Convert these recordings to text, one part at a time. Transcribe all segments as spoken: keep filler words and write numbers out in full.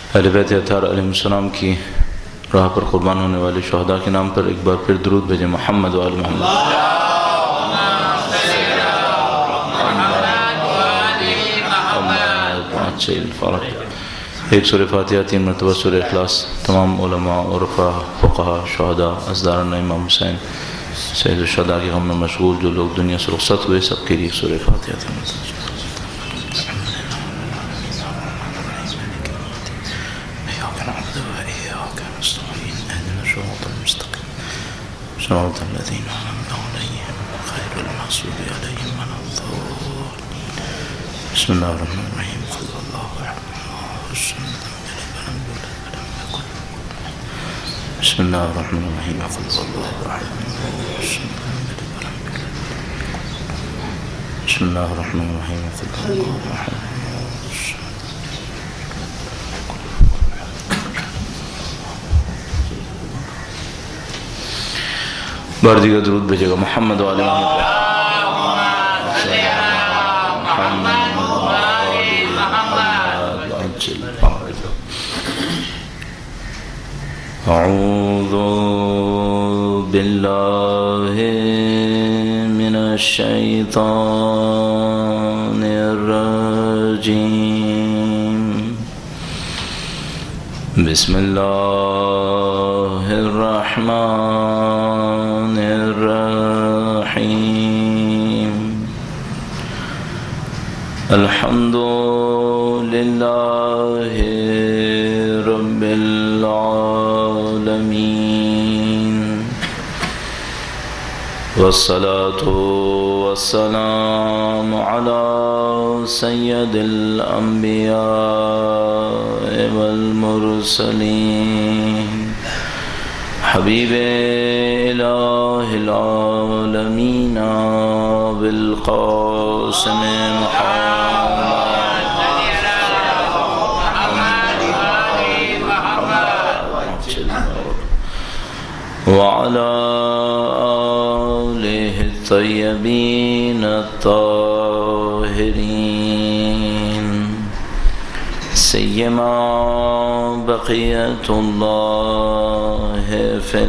اہل بیت اطہار علیہ السلام کی راہ پر قربان ہونے والے شہداء کے نام پر ایک بار پھر درود بھیجیں محمد و آل محمد۔ ایک سورہ فاتحہ، تین مرتبہ سورہ اخلاص۔ تمام علماء، عرفاء، فقہاء، شہداء، ازداران امام حسین سید الشہداء کے غم میں مشغول جو لوگ دنیا سے رخصت ہوئے، سب کے لیے سورہ فاتحہ تین مرتبہ۔ صراط الذين أنعمت عليهم غير المغضوب عليهم ولا الضالين۔ بسم الله الرحمن الرحيم۔ قل هو الله أحد الله الصمد لم يلد ولم يكن له كفوا أحد۔ بسم الله الرحمن الرحيم۔ قل هو الله أحد الله الصمد لم يلد ولم يولد ولم يكن له كفوا أحد۔ بسم الله الرحمن الرحيم۔ قل هو الله أحد الله الصمد۔ بار دیگر درود بھیجے گا محمد و آل محمد۔ اعوذ باللہ من الشیطان الرجیم۔ بسم اللہ الرحمن الرحیم۔ الحمد للہ رب العالمین، والصلاة والسلام علی سید الانبیاء والمرسلین، حبیب الہ العالمین بالقاسم محمد وعلى آلہ الطیبین الطاہرین، سیما بقیت اللہ فی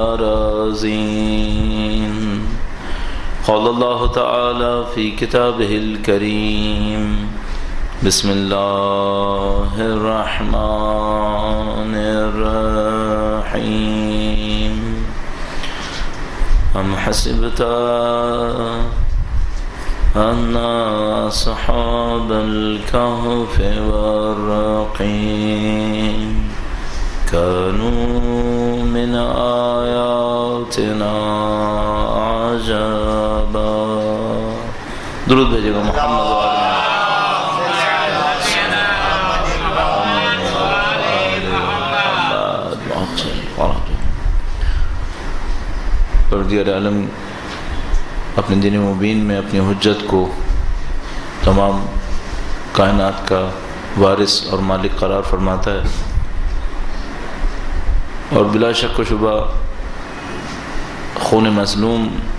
الارضین۔ قال اللہ تعالی فی کتابہ الکریم، بسم اللہ الرحمن الرحیم۔ ام حسبت ان اصحاب الكهف والرقیم كانوا من آیاتنا عجبا۔ درود بھیجے گا محمد و آل محمد۔ پروردگار عالم اپنے دین مبین میں اپنی حجت کو تمام کائنات کا وارث اور مالک قرار فرماتا ہے، اور بلا شک و شبہ خون مظلوم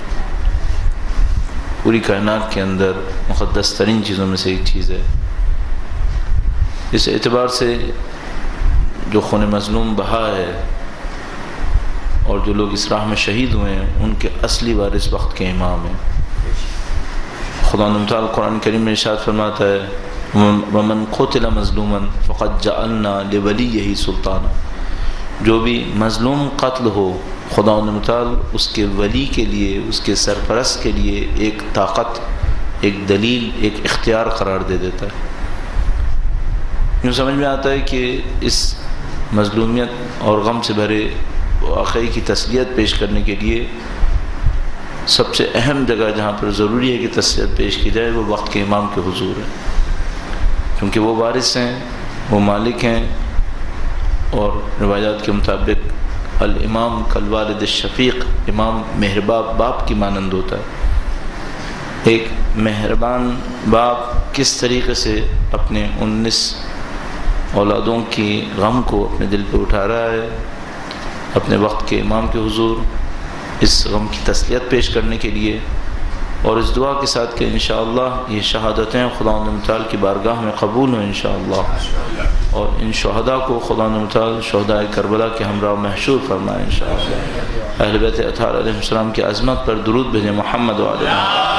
پوری کائنات کے اندر مقدس ترین چیزوں میں سے ایک چیز ہے۔ اس اعتبار سے جو خون مظلوم بہا ہے اور جو لوگ اس راہ میں شہید ہوئے ہیں، ان کے اصلی وارث وقت کے امام ہیں۔ خدا متعال قرآن کریم میں ارشاد فرماتا ہے، وَمَنْ قُتِلَ مَظْلُومًا فَقَدْ جَعَلْنَا لِوَلِيِّهِ سُلْطَانًا۔ جو بھی مظلوم قتل ہو، خدا متعال اس کے ولی کے لیے، اس کے سرپرست کے لیے ایک طاقت، ایک دلیل، ایک اختیار قرار دے دیتا ہے۔ یوں سمجھ میں آتا ہے کہ اس مظلومیت اور غم سے بھرے واقعی کی تسلیت پیش کرنے کے لیے سب سے اہم جگہ جہاں پر ضروری ہے کہ تسلیت پیش کی جائے وہ وقت کے امام کے حضور ہے، کیونکہ وہ وارث ہیں، وہ مالک ہیں، اور روایات کے مطابق الامام کالوالد الشفیق، امام مہربان باپ کی مانند ہوتا ہے۔ ایک مہربان باپ کس طریقے سے اپنے انیس اولادوں کی غم کو اپنے دل پہ اٹھا رہا ہے، اپنے وقت کے امام کے حضور اس غم کی تسلیت پیش کرنے کے لیے، اور اس دعا کے ساتھ کہ انشاءاللہ یہ شہادتیں خدا متعال کی بارگاہ میں قبول ہوں انشاءاللہ، اور ان شہداء کو خدا متعال شہداء کربلا کے ہمراہ محشور فرمائے انشاءاللہ۔ اہل بیت اطہار علیہ السلام کی عظمت پر درود بھیجیں محمد و علیہ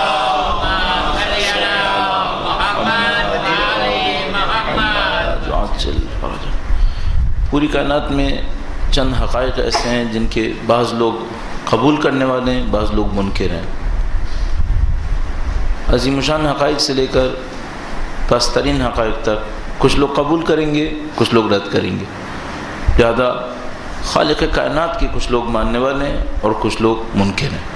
پوری کائنات میں چند حقائق ایسے ہیں جن کے بعض لوگ قبول کرنے والے ہیں، بعض لوگ منکر ہیں۔ عظیم شان حقائق سے لے کر پسترین حقائق تک کچھ لوگ قبول کریں گے، کچھ لوگ رد کریں گے۔ لہذا خالق کائنات کے کچھ لوگ ماننے والے ہیں اور کچھ لوگ منکر ہیں۔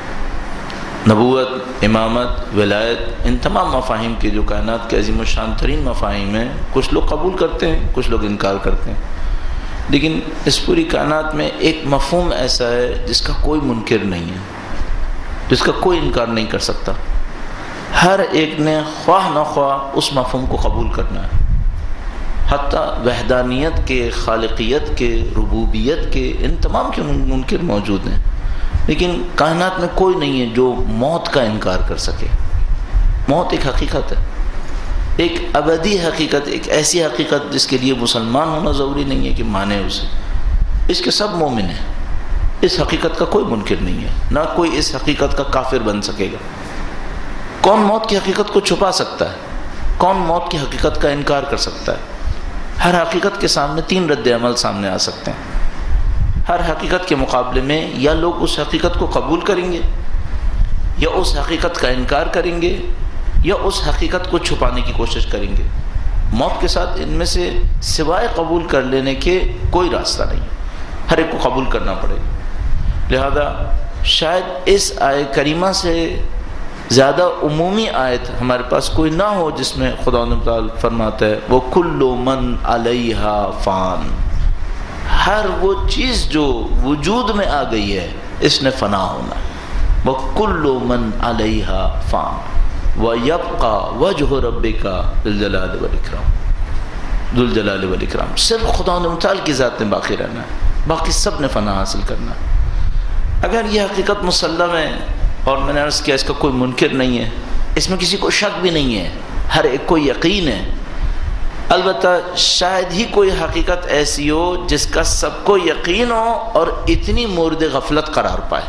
نبوت، امامت، ولایت، ان تمام مفاہیم کے جو کائنات کے عظیم الشان ترین مفاہیم ہیں، کچھ لوگ قبول کرتے ہیں، کچھ لوگ انکار کرتے ہیں۔ لیکن اس پوری کائنات میں ایک مفہوم ایسا ہے جس کا کوئی منکر نہیں ہے، جس کا کوئی انکار نہیں کر سکتا۔ ہر ایک نے خواہ نہ خواہ اس مفہوم کو قبول کرنا ہے۔ حتیٰ وحدانیت کے، خالقیت کے، ربوبیت کے ان تمام کے منکر موجود ہیں، لیکن کائنات میں کوئی نہیں ہے جو موت کا انکار کر سکے۔ موت ایک حقیقت ہے، ایک ابدی حقیقت، ایک ایسی حقیقت جس کے لیے مسلمان ہونا ضروری نہیں ہے کہ مانے اسے۔ اس کے سب مومن ہیں، اس حقیقت کا کوئی منکر نہیں ہے، نہ کوئی اس حقیقت کا کافر بن سکے گا۔ کون موت کی حقیقت کو چھپا سکتا ہے؟ کون موت کی حقیقت کا انکار کر سکتا ہے؟ ہر حقیقت کے سامنے تین رد عمل سامنے آ سکتے ہیں۔ ہر حقیقت کے مقابلے میں یا لوگ اس حقیقت کو قبول کریں گے، یا اس حقیقت کا انکار کریں گے، یا اس حقیقت کو چھپانے کی کوشش کریں گے۔ موت کے ساتھ ان میں سے سوائے قبول کر لینے کے کوئی راستہ نہیں، ہر ایک کو قبول کرنا پڑے گا۔ لہذا شاید اس آیہ کریمہ سے زیادہ عمومی آیت ہمارے پاس کوئی نہ ہو جس میں خدا تعالی فرماتا ہے وَكُلُّ مَنْ عَلَيْهَا فان، ہر وہ چیز جو وجود میں آ گئی ہے اس نے فنا ہونا ہے۔ وَكُلُّ مَنْ عَلَيْهَا فان وَيَبْقَى وَجْهُ رَبِّكَ ذُو الجلال والإکرام، ذو الجلال والإکرام۔ صرف خدا تعالی کی ذات نے باقی رہنا ہے، باقی سب نے فنا حاصل کرنا ہے۔ اگر یہ حقیقت مسلم ہے، اور میں نے عرض کیا اس کا کوئی منکر نہیں ہے، اس میں کسی کو شک بھی نہیں ہے، ہر ایک کو یقین ہے۔ البتہ شاید ہی کوئی حقیقت ایسی ہو جس کا سب کو یقین ہو اور اتنی مورد غفلت قرار پائے۔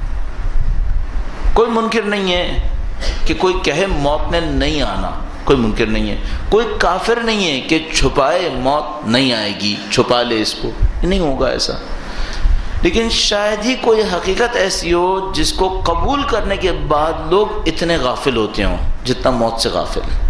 کوئی منکر نہیں ہے کہ کوئی کہے موت نے نہیں آنا، کوئی منکر نہیں ہے۔ کوئی کافر نہیں ہے کہ چھپائے موت نہیں آئے گی، چھپا لے اس کو، نہیں ہوگا ایسا۔ لیکن شاید ہی کوئی حقیقت ایسی ہو جس کو قبول کرنے کے بعد لوگ اتنے غافل ہوتے ہوں جتنا موت سے غافل ہیں۔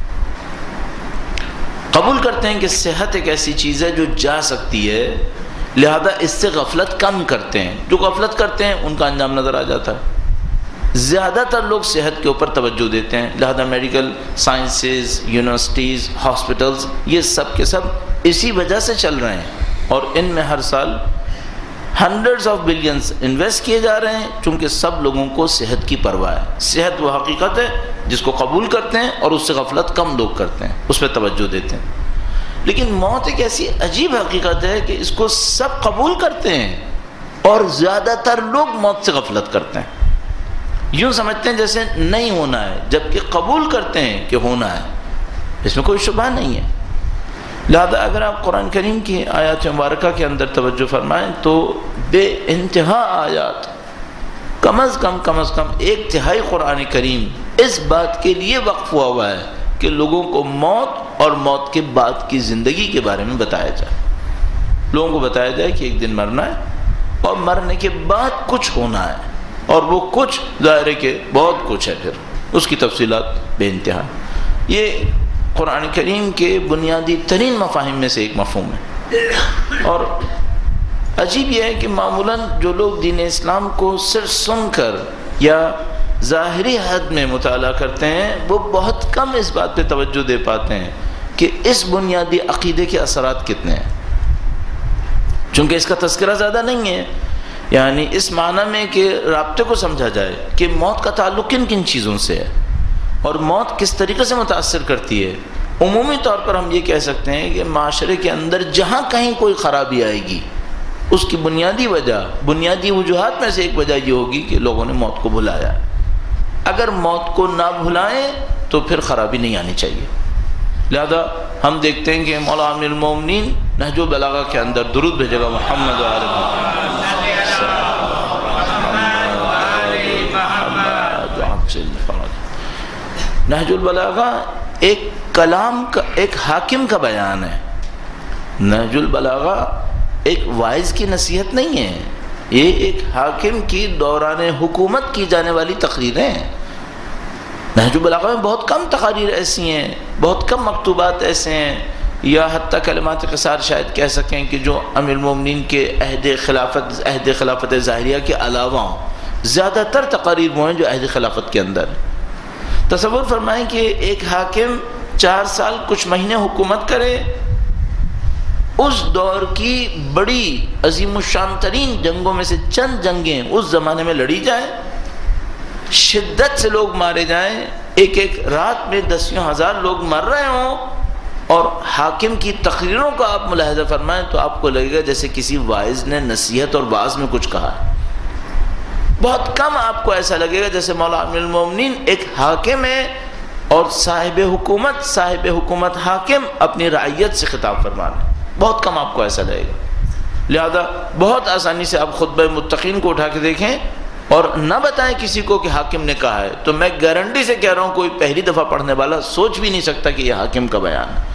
قبول کرتے ہیں کہ صحت ایک ایسی چیز ہے جو جا سکتی ہے، لہذا اس سے غفلت کم کرتے ہیں۔ جو غفلت کرتے ہیں ان کا انجام نظر آ جاتا ہے۔ زیادہ تر لوگ صحت کے اوپر توجہ دیتے ہیں، لہذا میڈیکل سائنسز، یونیورسٹیز، ہاسپٹلز، یہ سب کے سب اسی وجہ سے چل رہے ہیں، اور ان میں ہر سال ہنڈریڈز آف بلینز انویسٹ کیے جا رہے ہیں، چونکہ سب لوگوں کو صحت کی پرواہ ہے۔ صحت وہ حقیقت ہے جس کو قبول کرتے ہیں اور اس سے غفلت کم لوگ کرتے ہیں، اس پہ توجہ دیتے ہیں۔ لیکن موت ایک ایسی عجیب حقیقت ہے کہ اس کو سب قبول کرتے ہیں اور زیادہ تر لوگ موت سے غفلت کرتے ہیں، یوں سمجھتے ہیں جیسے نہیں ہونا ہے، جبکہ قبول کرتے ہیں کہ ہونا ہے، اس میں کوئی شبہ نہیں ہے۔ لہذا اگر آپ قرآن کریم کی آیات مبارکہ کے اندر توجہ فرمائیں تو بے انتہا آیات، کم از کم کم از کم ایک تہائی قرآن کریم اس بات کے لیے وقف ہوا ہوا ہے کہ لوگوں کو موت اور موت کے بعد کی زندگی کے بارے میں بتایا جائے۔ لوگوں کو بتایا جائے کہ ایک دن مرنا ہے اور مرنے کے بعد کچھ ہونا ہے، اور وہ کچھ ظاہر ہے کہ بہت کچھ ہے، پھر اس کی تفصیلات بے انتہا۔ یہ قرآن کریم کے بنیادی ترین مفاہیم میں سے ایک مفہوم ہے۔ اور عجیب یہ ہے کہ معمولاً جو لوگ دین اسلام کو صرف سن کر یا ظاہری حد میں مطالعہ کرتے ہیں، وہ بہت کم اس بات پہ توجہ دے پاتے ہیں کہ اس بنیادی عقیدے کے اثرات کتنے ہیں، چونکہ اس کا تذکرہ زیادہ نہیں ہے، یعنی اس معنی میں کہ رابطے کو سمجھا جائے کہ موت کا تعلق کن کن چیزوں سے ہے اور موت کس طریقے سے متاثر کرتی ہے۔ عمومی طور پر ہم یہ کہہ سکتے ہیں کہ معاشرے کے اندر جہاں کہیں کوئی خرابی آئے گی، اس کی بنیادی وجہ، بنیادی وجوہات میں سے ایک وجہ یہ ہوگی کہ لوگوں نے موت کو بھلایا۔ اگر موت کو نہ بھلائیں تو پھر خرابی نہیں آنی چاہیے۔ لہذا ہم دیکھتے ہیں کہ مولا امیر المومنین نہج البلاغہ کے اندر درود بھیجے گا محمد و آل محمد. نہج البلاغہ ایک کلام کا، ایک حاکم کا بیان ہے. نہج البلاغہ ایک وائز کی نصیحت نہیں ہے، یہ ایک حاکم کی دوران حکومت کی جانے والی تقریریں ہیں. نہج البلاغہ میں بہت کم تقاریر ایسی ہیں، بہت کم مکتوبات ایسے ہیں، یا حتیٰ کلمات قصار شاید کہہ سکیں کہ جو امیر المومنین کے عہد خلافت عہد خلافت ظاہریہ کے علاوہ زیادہ تر تقاریر وہ ہیں جو عہد خلافت کے اندر. تصور فرمائیں کہ ایک حاکم چار سال کچھ مہینے حکومت کرے، اس دور کی بڑی عظیم الشان ترین جنگوں میں سے چند جنگیں اس زمانے میں لڑی جائیں، شدت سے لوگ مارے جائیں، ایک ایک رات میں دسیوں ہزار لوگ مر رہے ہوں، اور حاکم کی تقریروں کا آپ ملاحظہ فرمائیں تو آپ کو لگے گا جیسے کسی واعظ نے نصیحت اور واعظ میں کچھ کہا ہے. بہت کم آپ کو ایسا لگے گا جیسے مولا امیر المومنین ایک حاکم ہے اور صاحب حکومت صاحب حکومت حاکم اپنی رعیت سے خطاب فرما رہے ہیں. بہت کم آپ کو ایسا لگے گا. لہذا بہت آسانی سے آپ خطبہ متقین کو اٹھا کے دیکھیں اور نہ بتائیں کسی کو کہ حاکم نے کہا ہے، تو میں گارنٹی سے کہہ رہا ہوں کوئی پہلی دفعہ پڑھنے والا سوچ بھی نہیں سکتا کہ یہ حاکم کا بیان ہے.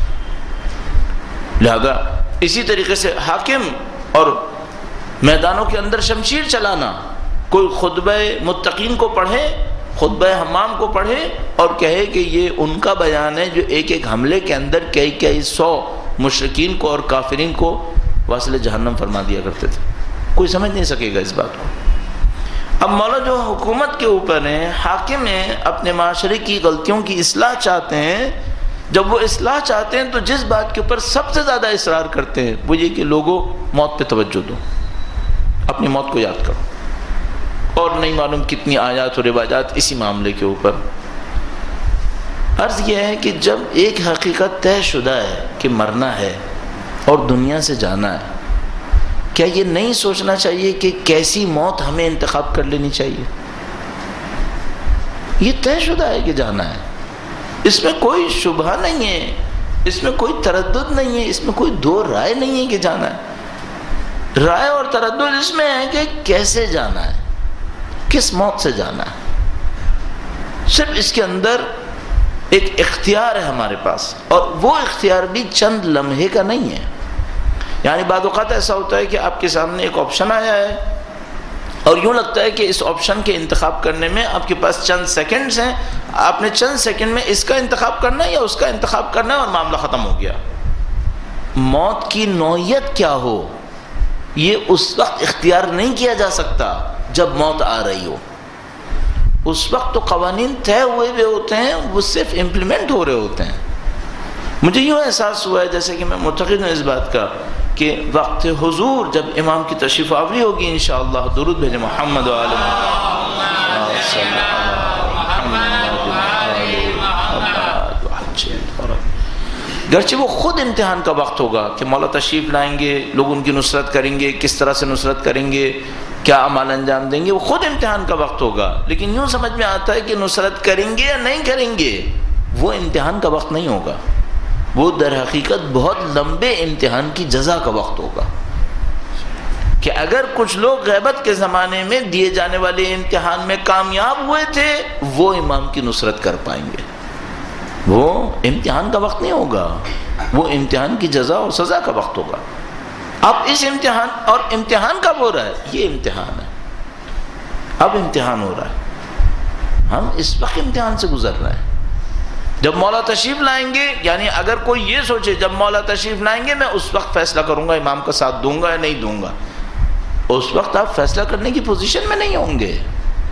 لہذا اسی طریقے سے حاکم اور میدانوں کے اندر شمشیر چلانا، کوئی خطبہ متقین کو پڑھے، خطبہ حمام کو پڑھے اور کہے کہ یہ ان کا بیان ہے جو ایک ایک حملے کے اندر کئی کئی سو مشرکین کو اور کافرین کو واصل جہنم فرما دیا کرتے تھے. کوئی سمجھ نہیں سکے گا اس بات کو. اب مولا جو حکومت کے اوپر ہیں، حاکم ہیں، اپنے معاشرے کی غلطیوں کی اصلاح چاہتے ہیں. جب وہ اصلاح چاہتے ہیں تو جس بات کے اوپر سب سے زیادہ اصرار کرتے ہیں وہ یہ کہ لوگوں موت پہ توجہ دو، اپنی موت کو یاد کرو، اور نہیں معلوم کتنی آیات اور رواجات اسی معاملے کے اوپر. عرض یہ ہے کہ جب ایک حقیقت طے شدہ ہے کہ مرنا ہے اور دنیا سے جانا ہے، کیا یہ نہیں سوچنا چاہیے کہ کیسی موت ہمیں انتخاب کر لینی چاہیے؟ یہ طے شدہ ہے کہ جانا ہے، اس میں کوئی شبہ نہیں ہے، اس میں کوئی تردد نہیں ہے، اس میں کوئی دو رائے نہیں ہے کہ جانا ہے. رائے اور تردد اس میں ہے کہ کیسے جانا ہے، کس موت سے جانا ہے. صرف اس کے اندر ایک اختیار ہے ہمارے پاس، اور وہ اختیار بھی چند لمحے کا نہیں ہے. یعنی بعض اوقات ایسا ہوتا ہے کہ آپ کے سامنے ایک آپشن آیا ہے اور یوں لگتا ہے کہ اس آپشن کے انتخاب کرنے میں آپ کے پاس چند سیکنڈز ہیں، آپ نے چند سیکنڈ میں اس کا انتخاب کرنا ہے یا اس کا انتخاب کرنا ہے اور معاملہ ختم ہو گیا. موت کی نوعیت کیا ہو یہ اس وقت اختیار نہیں کیا جا سکتا جب موت آ رہی ہو. اس وقت تو قوانین طے ہوئے ہوئے ہوتے ہیں، وہ صرف امپلیمنٹ ہو رہے ہوتے ہیں. مجھے یوں احساس ہوا ہے جیسے کہ میں معتقد ہوں اس بات کا کہ وقت حضور جب امام کی تشریف آوری ہوگی انشاءاللہ، درود بھیجیں محمد و آل گرچہ وہ خود امتحان کا وقت ہوگا کہ مولا تشریف لائیں گے، لوگ ان کی نصرت کریں گے، کس طرح سے نصرت کریں گے، کیا اعمال انجام دیں گے، وہ خود امتحان کا وقت ہوگا. لیکن یوں سمجھ میں آتا ہے کہ نصرت کریں گے یا نہیں کریں گے وہ امتحان کا وقت نہیں ہوگا، وہ در حقیقت بہت لمبے امتحان کی جزا کا وقت ہوگا. کہ اگر کچھ لوگ غیبت کے زمانے میں دیے جانے والے امتحان میں کامیاب ہوئے تھے وہ امام کی نصرت کر پائیں گے. وہ امتحان کا وقت نہیں ہوگا، وہ امتحان کی جزا اور سزا کا وقت ہوگا. اب اس امتحان، اور امتحان کب ہو رہا ہے؟ یہ امتحان ہے، اب امتحان ہو رہا ہے، ہم اس وقت امتحان سے گزر رہے ہیں. جب مولا تشریف لائیں گے، یعنی اگر کوئی یہ سوچے جب مولا تشریف لائیں گے میں اس وقت فیصلہ کروں گا امام کا ساتھ دوں گا یا نہیں دوں گا، اس وقت آپ فیصلہ کرنے کی پوزیشن میں نہیں ہوں گے.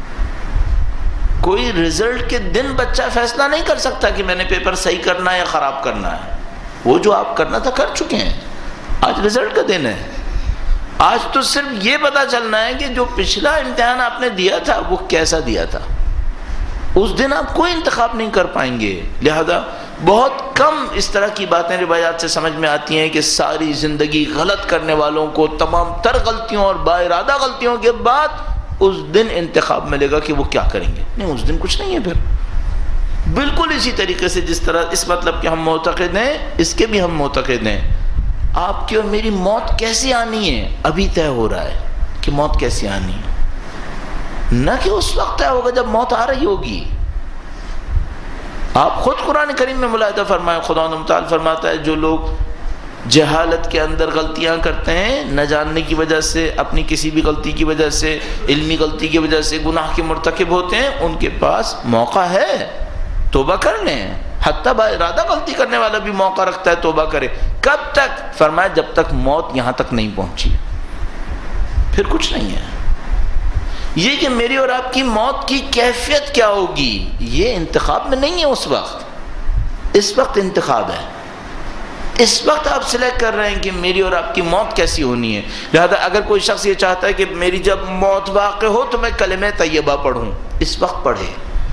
کوئی رزلٹ کے دن بچہ فیصلہ نہیں کر سکتا کہ میں نے پیپر صحیح کرنا ہے یا خراب کرنا ہے. وہ جو آپ کرنا تھا کر چکے ہیں، آج رزلٹ کا دن ہے. آج تو صرف یہ پتا چلنا ہے کہ جو پچھلا امتحان آپ نے دیا تھا وہ کیسا دیا تھا. اس دن آپ کوئی انتخاب نہیں کر پائیں گے. لہذا بہت کم اس طرح کی باتیں روایات سے سمجھ میں آتی ہیں کہ ساری زندگی غلط کرنے والوں کو تمام تر غلطیوں اور با ارادہ غلطیوں کے بعد اس دن انتخاب ملے گا کہ وہ کیا کریں گے. نہیں، اس دن کچھ نہیں ہے. پھر بالکل اسی طریقے سے جس طرح اس مطلب کہ ہم معتقد ہیں، اس کے بھی ہم معتقد ہیں۔ آپ کی اور میری موت کیسی آنی ہے ابھی طے ہو رہا ہے کہ موت کیسی آنی ہے، نہ کہ اس وقت طے ہوگا جب موت آ رہی ہوگی۔ آپ خود قرآن کریم میں ملاحظہ فرمائیں، خدا متعال فرماتا ہے جو لوگ جہالت کے اندر غلطیاں کرتے ہیں، نہ جاننے کی وجہ سے، اپنی کسی بھی غلطی کی وجہ سے، علمی غلطی کی وجہ سے گناہ کے مرتکب ہوتے ہیں، ان کے پاس موقع ہے توبہ کر لیں۔ حتیٰ با ارادہ غلطی کرنے والا بھی موقع رکھتا ہے توبہ کرے۔ کب تک؟ فرمایا جب تک موت یہاں تک نہیں پہنچی، پھر کچھ نہیں ہے۔ یہ کہ میری اور آپ کی موت کی کیفیت کیا ہوگی، یہ انتخاب میں نہیں ہے اس وقت، اس وقت انتخاب ہے۔ اس وقت آپ سلیکٹ کر رہے ہیں کہ میری اور آپ کی موت کیسی ہونی ہے۔ لہذا اگر کوئی شخص یہ چاہتا ہے کہ میری جب موت واقع ہو تو میں کلمہ طیبہ پڑھوں، اس وقت پڑھے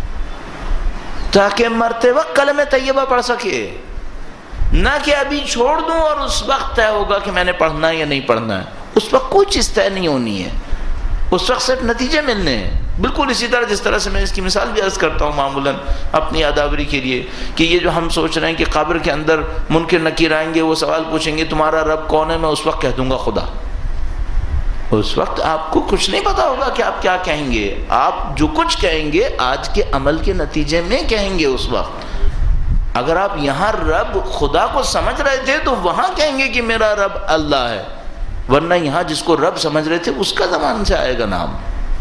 تاکہ مرتے وقت کلمہ طیبہ پڑھ سکے، نہ کہ ابھی چھوڑ دوں اور اس وقت طے ہوگا کہ میں نے پڑھنا ہے یا نہیں پڑھنا ہے۔ اس وقت کوئی چیز طے نہیں ہونی ہے، اس وقت صرف نتیجے ملنے ہیں۔ بالکل اسی طرح جس طرح سے میں اس کی مثال بھی عرض کرتا ہوں معمولاً اپنی یادآوری کے لیے، کہ یہ جو ہم سوچ رہے ہیں کہ قبر کے اندر منکر نکیر آئیں گے، وہ سوال پوچھیں گے تمہارا رب کون ہے، میں اس وقت کہہ دوں گا خدا۔ اس وقت آپ کو کچھ نہیں پتا ہوگا کہ آپ کیا کہیں گے، آپ جو کچھ کہیں گے آج کے عمل کے نتیجے میں کہیں گے اس وقت۔ اگر آپ یہاں رب خدا کو سمجھ رہے تھے تو وہاں کہیں گے کہ میرا رب اللہ ہے، ورنہ یہاں جس کو رب سمجھ رہے تھے اس کا زبان سے آئے گا نام۔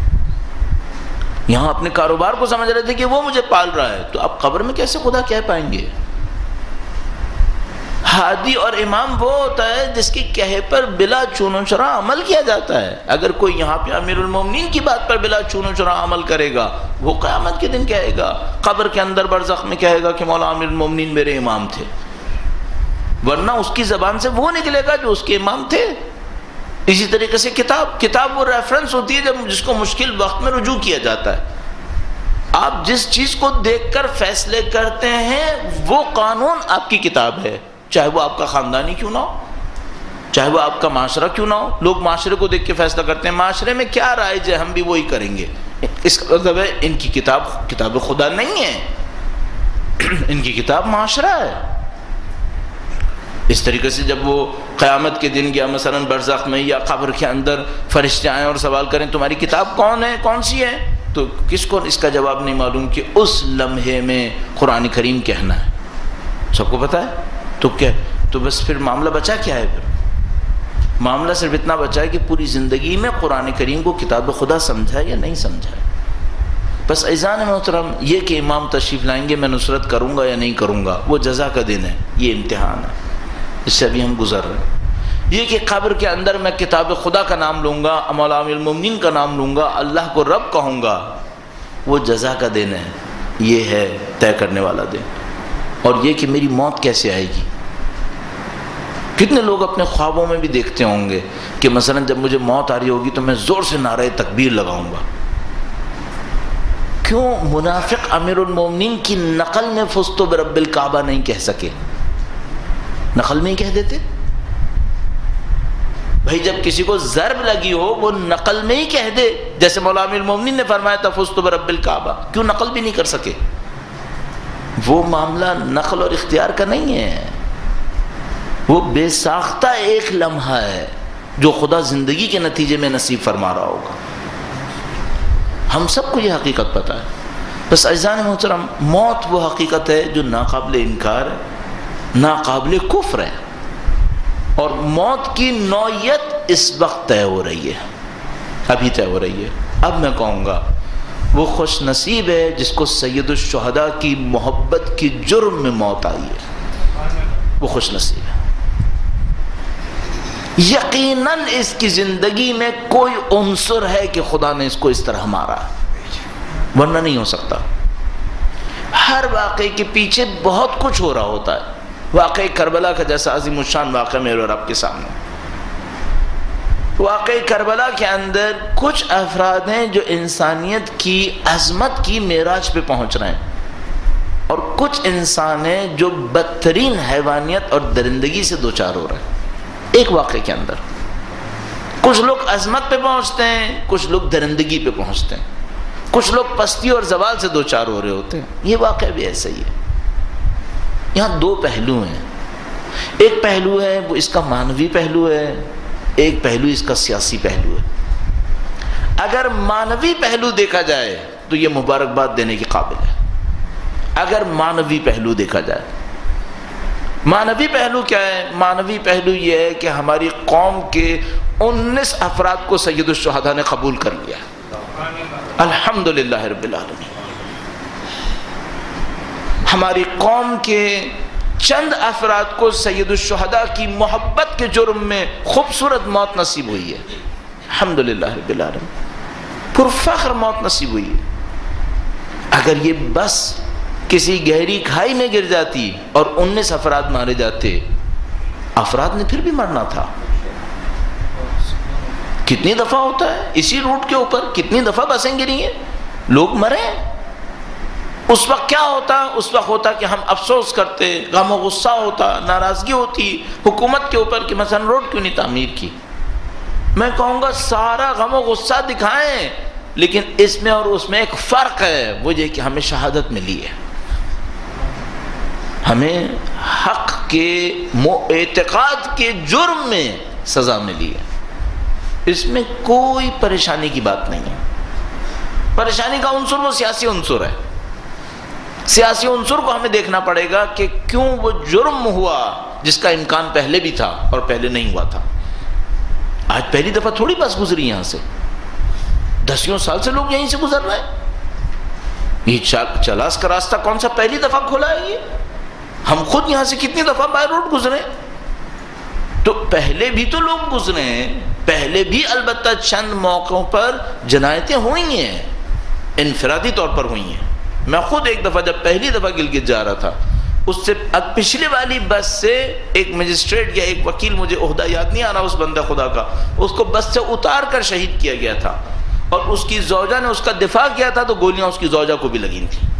یہاں اپنے کاروبار کو سمجھ رہے تھے کہ وہ مجھے پال رہا ہے، تو آپ قبر میں کیسے خدا کہہ پائیں گے؟ ہادی اور امام وہ ہوتا ہے جس کے کہے پر بلا چون و چرا عمل کیا جاتا ہے۔ اگر کوئی یہاں پہ امیر المومنین کی بات پر بلا چون و چرا عمل کرے گا، وہ قیامت کے دن کہے گا، قبر کے اندر برزخ میں کہے گا کہ مولا امیر المومنین میرے امام تھے، ورنہ اس کی زبان سے وہ نکلے گا جو اس کے امام تھے۔ اسی طریقے سے کتاب کتاب وہ ریفرنس ہوتی ہے جب جس کو مشکل وقت میں رجوع کیا جاتا ہے۔ آپ جس چیز کو دیکھ کر فیصلے کرتے ہیں وہ قانون آپ کی کتاب ہے، چاہے وہ آپ کا خاندانی کیوں نہ ہو، چاہے وہ آپ کا معاشرہ کیوں نہ ہو۔ لوگ معاشرے کو دیکھ کے فیصلہ کرتے ہیں، معاشرے میں کیا رائج ہے ہم بھی وہی کریں گے۔ اس کا مطلب ہے ان کی کتاب کتاب خدا نہیں ہے، ان کی کتاب معاشرہ ہے۔ اس طریقے سے جب وہ قیامت کے دن یا مثلا برزخ میں یا قبر کے اندر فرشتے آئیں اور سوال کریں تمہاری کتاب کون ہے، کون سی ہے، تو کس کو اس کا جواب نہیں معلوم کہ اس لمحے میں قرآن کریم کہنا ہے۔ سب کو پتہ ہے تو کیا، تو بس پھر معاملہ بچا کیا ہے؟ پھر معاملہ صرف اتنا بچا ہے کہ پوری زندگی میں قرآن کریم کو کتاب خدا سمجھا یا نہیں سمجھا۔ بس اذان محترم یہ کہ امام تشریف لائیں گے، میں نصرت کروں گا یا نہیں کروں گا، وہ جزا کا دن ہے، یہ امتحان ہے، اس سے ابھی ہم گزر رہے ہیں۔ یہ کہ قبر کے اندر میں کتاب خدا کا نام لوں گا، مولا امیر المومنین کا نام لوں گا، اللہ کو رب کہوں گا، وہ جزا کا دن ہے، یہ ہے طے کرنے والا دن۔ اور یہ کہ میری موت کیسے آئے گی۔ کتنے لوگ اپنے خوابوں میں بھی دیکھتے ہوں گے کہ مثلا جب مجھے موت آ رہی ہوگی تو میں زور سے نعرہ تکبیر لگاؤں گا۔ کیوں منافق امیر المومنین کی نقل میں فزت برب الکعبہ نہیں کہہ سکے؟ نقل میں ہی کہہ دیتے بھائی، جب کسی کو ضرب لگی ہو وہ نقل میں ہی کہہ دے، جیسے مولا امیر المومنین نے فرمایا تھا فزت برب الکعبہ، کیوں نقل بھی نہیں کر سکے؟ وہ معاملہ نقل اور اختیار کا نہیں ہے، وہ بے ساختہ ایک لمحہ ہے جو خدا زندگی کے نتیجے میں نصیب فرما رہا ہوگا۔ ہم سب کو یہ حقیقت پتہ ہے، بس عزیزان محترم موت وہ حقیقت ہے جو ناقابل انکار ہے، ناقابل کفر ہے، اور موت کی نوعیت اس وقت طے ہو رہی ہے، ابھی طے ہو رہی ہے۔ اب میں کہوں گا وہ خوش نصیب ہے جس کو سید الشہداء کی محبت کی جرم میں موت آئی ہے، وہ خوش نصیب ہے۔ یقیناً اس کی زندگی میں کوئی عنصر ہے کہ خدا نے اس کو اس طرح مارا، ورنہ نہیں ہو سکتا۔ ہر واقعے کے پیچھے بہت کچھ ہو رہا ہوتا ہے۔ واقعہ کربلا کا جیسا عظیم الشان واقعہ میرے اور آپ کے سامنے، واقعہ کربلا کے اندر کچھ افراد ہیں جو انسانیت کی عظمت کی معراج پہ پہنچ رہے ہیں، اور کچھ انسان ہیں جو بدترین حیوانیت اور درندگی سے دوچار ہو رہے ہیں ایک واقعے کے اندر۔ کچھ لوگ عظمت پہ پہنچتے ہیں، کچھ لوگ درندگی پہ پہنچتے ہیں۔ کچھ لوگ پستی اور زوال سے دو چار ہو رہے ہوتے ہیں. یہ واقعہ بھی ایسا ہی ہے. یہاں دو پہلو ہیں. ایک پہلو ہے وہ اس کا معنوی پہلو ہے، ایک پہلو اس کا سیاسی پہلو ہے. اگر معنوی پہلو دیکھا جائے تو یہ مبارکباد دینے کے قابل ہے. اگر معنوی پہلو دیکھا جائے، معنوی پہلو کیا ہے؟ معنوی پہلو یہ ہے کہ ہماری قوم کے انیس افراد کو سید الشہداء نے قبول کر لیا. الحمدللہ رب العالمین. ہماری قوم کے چند افراد کو سید الشہداء کی محبت کے جرم میں خوبصورت موت نصیب ہوئی ہے. الحمدللہ رب العالمین. پرفخر موت نصیب ہوئی ہے. اگر یہ بس کسی گہری کھائی میں گر جاتی اور انیس افراد مارے جاتے، افراد نے پھر بھی مرنا تھا. کتنی دفعہ ہوتا ہے اسی روٹ کے اوپر، کتنی دفعہ بسیں گری ہیں، لوگ مرے. اس وقت کیا ہوتا؟ اس وقت ہوتا کہ ہم افسوس کرتے، غم و غصہ ہوتا، ناراضگی ہوتی حکومت کے اوپر کہ مثلا روڈ کیوں نہیں تعمیر کی. میں کہوں گا سارا غم و غصہ دکھائیں، لیکن اس میں اور اس میں ایک فرق ہے، وہ یہ کہ ہمیں شہادت ملی ہے، ہمیں حق کے اعتقاد کے جرم میں سزا ملی ہے. اس میں کوئی پریشانی کی بات نہیں ہے. پریشانی کا عنصر وہ سیاسی عنصر ہے. سیاسی عنصر کو ہمیں دیکھنا پڑے گا کہ کیوں وہ جرم ہوا جس کا امکان پہلے بھی تھا اور پہلے نہیں ہوا تھا. آج پہلی دفعہ تھوڑی بس گزری یہاں سے، دسیوں سال سے لوگ یہیں سے گزر رہے ہیں. یہ چلاس کا راستہ کون سا پہلی دفعہ کھولا ہے؟ یہ ہم خود یہاں سے کتنی دفعہ بائی روڈ گزرے، تو پہلے بھی تو لوگ گزرے ہیں. پہلے بھی البتہ چند موقعوں پر جنایتیں ہوئی ہیں، انفرادی طور پر ہوئی ہیں. میں خود ایک دفعہ جب پہلی دفعہ گلگت جا رہا تھا، اس سے پچھلے والی بس سے ایک مجسٹریٹ یا ایک وکیل، مجھے عہدہ یاد نہیں آ رہا اس بندہ خدا کا، اس کو بس سے اتار کر شہید کیا گیا تھا، اور اس کی زوجہ نے اس کا دفاع کیا تھا تو گولیاں اس کی زوجہ کو بھی لگی تھیں.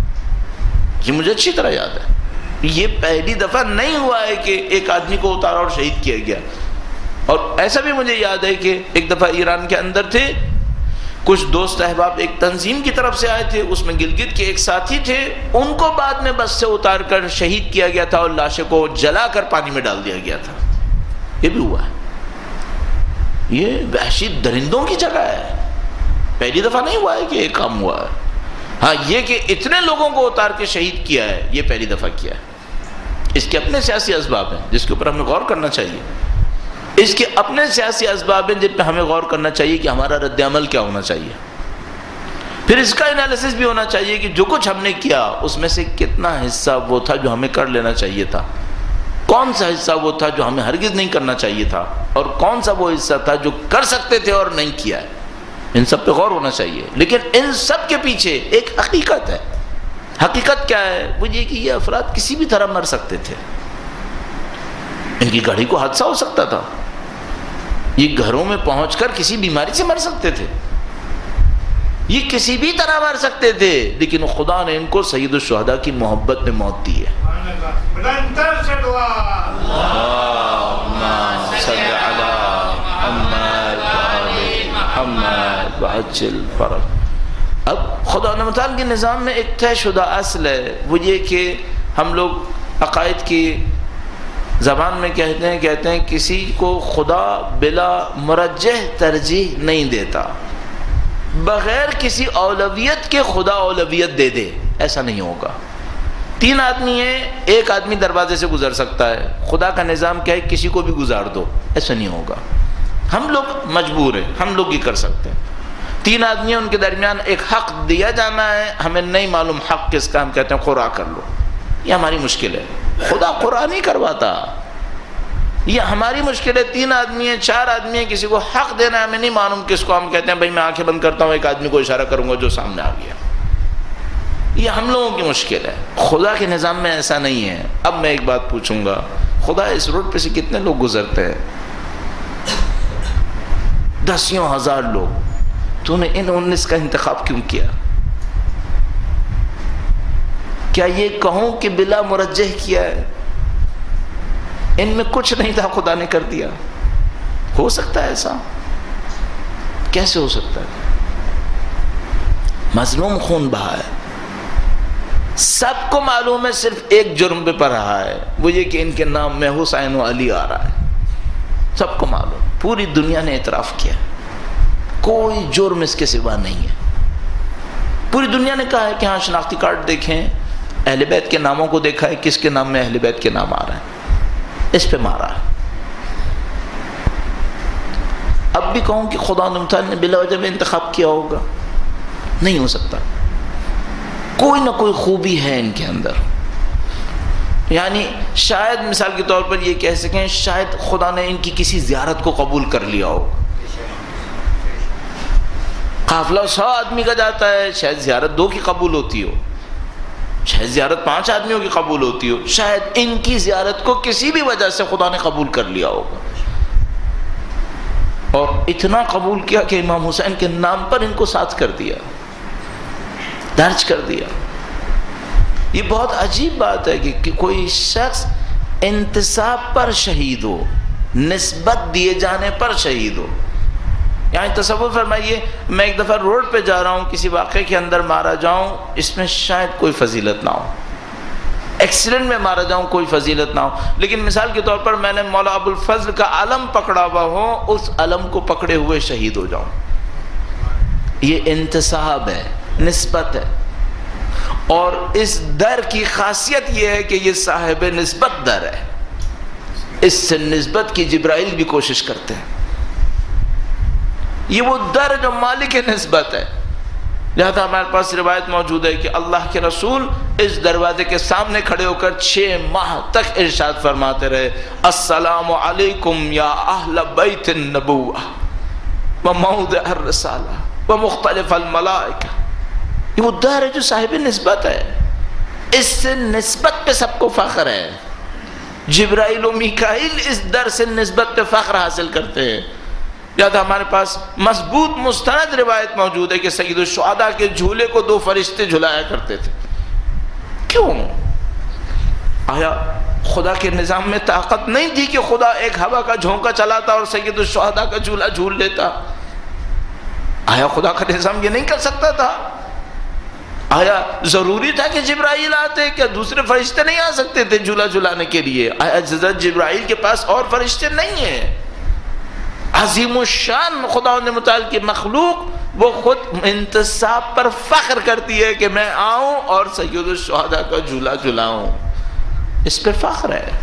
یہ مجھے اچھی طرح یاد ہے. یہ پہلی دفعہ نہیں ہوا ہے کہ ایک آدمی کو اتارا اور شہید کیا گیا. اور ایسا بھی مجھے یاد ہے کہ ایک دفعہ ایران کے اندر تھے، کچھ دوست احباب ایک تنظیم کی طرف سے آئے تھے، اس میں گلگت کے ایک ساتھی تھے، ان کو بعد میں بس سے اتار کر شہید کیا گیا تھا اور لاشوں کو جلا کر پانی میں ڈال دیا گیا تھا. یہ بھی ہوا ہے. یہ وحشی درندوں کی جگہ ہے. پہلی دفعہ نہیں ہوا ہے کہ ایک کام ہوا ہے. ہاں یہ کہ اتنے لوگوں کو اتار کے شہید کیا ہے، یہ پہلی دفعہ کیا ہے. اس کے اپنے سیاسی اسباب ہیں جس کے اوپر ہمیں غور کرنا چاہیے. اس کے اپنے سیاسی اسباب ہیں جن پہ ہمیں غور کرنا چاہیے کہ ہمارا رد عمل کیا ہونا چاہیے. پھر اس کا انالیسس بھی ہونا چاہیے کہ جو کچھ ہم نے کیا اس میں سے کتنا حصہ وہ تھا جو ہمیں کر لینا چاہیے تھا، کون سا حصہ وہ تھا جو ہمیں ہرگز نہیں کرنا چاہیے تھا، اور کون سا وہ حصہ تھا جو کر سکتے تھے اور نہیں کیا ہے. ان سب پہ غور ہونا چاہیے. لیکن ان سب کے پیچھے ایک حقیقت ہے. حقیقت کیا ہے؟ وہ یہ کہ یہ افراد کسی بھی طرح مر سکتے تھے. ان کی گاڑی کو حادثہ ہو سکتا تھا، یہ گھروں میں پہنچ کر کسی بیماری سے مر سکتے تھے، یہ کسی بھی طرح مر سکتے تھے، لیکن خدا نے ان کو سید الشہداء کی محبت میں موت دی ہے. اب خدا نے متعال کے نظام میں ایک طے شدہ اصل ہے، وہ یہ کہ ہم لوگ عقائد کی زبان میں کہتے ہیں کہتے ہیں کسی کو خدا بلا مرجح ترجیح نہیں دیتا. بغیر کسی اولویت کے خدا اولویت دے دے، ایسا نہیں ہوگا. تین آدمی ہیں، ایک آدمی دروازے سے گزر سکتا ہے، خدا کا نظام کیا ہے کسی کو بھی گزار دو، ایسا نہیں ہوگا. ہم لوگ مجبور ہیں، ہم لوگ ہی کر سکتے ہیں. تین آدمی ہیں، ان کے درمیان ایک حق دیا جانا ہے، ہمیں نہیں معلوم حق کس کا، ہم کہتے ہیں قرآن کر لو. یہ ہماری مشکل ہے. خدا قرآن نہیں کرواتا، یہ ہماری مشکل ہے. تین آدمی ہیں، چار آدمی ہیں، کسی کو حق دینا ہے، ہمیں نہیں معلوم کس کو، ہم کہتے ہیں بھائی میں آنکھیں بند کرتا ہوں، ایک آدمی کو اشارہ کروں گا جو سامنے آ گیا. یہ ہم لوگوں کی مشکل ہے. خدا کے نظام میں ایسا نہیں ہے. اب میں ایک بات پوچھوں گا، خدا اس روڈ پہ سے کتنے لوگ گزرتے ہیں؟ دسیوں ہزار لوگ. تو نے ان انیس کا انتخاب کیوں کیا؟ کیا یہ کہوں کہ بلا مرجح کیا ہے؟ ان میں کچھ نہیں تھا، خدا نے کر دیا. ہو سکتا ہے ایسا؟ کیسے ہو سکتا ہے؟ مظلوم خون بہا ہے. سب کو معلوم ہے صرف ایک جرم پہ پڑ رہا ہے، وہ یہ کہ ان کے نام میں حسین و علی آ رہا ہے. سب کو معلوم، پوری دنیا نے اعتراف کیا، کوئی جرم اس کے سوا نہیں ہے. پوری دنیا نے کہا ہے کہ ہاں شناختی کارڈ دیکھیں، اہل بیت کے ناموں کو دیکھا ہے، کس کے نام میں اہل بیت کے نام آ رہا ہے، اس پہ مارا ہے. اب بھی کہوں کہ خدا تعالیٰ نے بلا وجہ میں انتخاب کیا ہوگا؟ نہیں ہو سکتا. کوئی نہ کوئی خوبی ہے ان کے اندر. یعنی شاید مثال کے طور پر یہ کہہ سکیں، شاید خدا نے ان کی کسی زیارت کو قبول کر لیا ہو. قافلہ سو آدمی کا جاتا ہے، شاید زیارت دو کی قبول ہوتی ہو، شاید زیارت پانچ آدمیوں کی قبول ہوتی ہو. شاید ان کی زیارت کو کسی بھی وجہ سے خدا نے قبول کر لیا ہوگا، اور اتنا قبول کیا کہ امام حسین کے نام پر ان کو ساتھ کر دیا، درج کر دیا. یہ بہت عجیب بات ہے کہ کوئی شخص انتساب پر شہید ہو، نسبت دیے جانے پر شہید ہو. یعنی تصور فرمائیے، میں ایک دفعہ روڈ پہ جا رہا ہوں، کسی واقعے کے اندر مارا جاؤں، اس میں شاید کوئی فضیلت نہ ہو. ایکسیڈنٹ میں مارا جاؤں، کوئی فضیلت نہ ہو. لیکن مثال کے طور پر میں نے مولا ابو الفضل کا علم پکڑا ہوا ہو، اس علم کو پکڑے ہوئے شہید ہو جاؤں. یہ انتساب ہے، نسبت ہے. اور اس در کی خاصیت یہ ہے کہ یہ صاحب نسبت در ہے. اس سے نسبت کی جبرائیل بھی کوشش کرتے ہیں. یہ وہ در جو مالک نسبت ہے. لہذا ہمارے پاس روایت موجود ہے کہ اللہ کے رسول اس دروازے کے سامنے کھڑے ہو کر چھ ماہ تک ارشاد فرماتے رہے، السلام علیکم یا اہل بیت النبوہ و موضع الرسالہ و مختلف الملائکہ. یہ وہ در ہے جو صاحب نسبت ہے. اس سے نسبت پہ سب کو فخر ہے. جبرائیل و میکائیل اس در سے نسبت پہ فخر حاصل کرتے ہیں. لہذا ہمارے پاس مضبوط مستند روایت موجود ہے کہ سید الشہداء کے جھولے کو دو فرشتے جھلایا کرتے تھے. کیوں؟ آیا خدا کے نظام میں طاقت نہیں تھی کہ خدا ایک ہوا کا جھونکا چلاتا اور سید الشہداء کا جھولا جھول لیتا؟ آیا خدا کا نظام یہ نہیں کر سکتا تھا؟ آیا ضروری تھا کہ جبرائیل آتے؟ کیا دوسرے فرشتے نہیں آ سکتے تھے جھولا جھلانے کے لیے؟ آیا حضرت جبرائیل کے پاس اور فرشتے نہیں ہیں؟ عظیم الشان خدا نے متعال کی مخلوق وہ خود انتصاب پر فخر کرتی ہے کہ میں آؤں اور سید الشہداء کا جھولا جھلاؤں. اس پہ فخر ہے.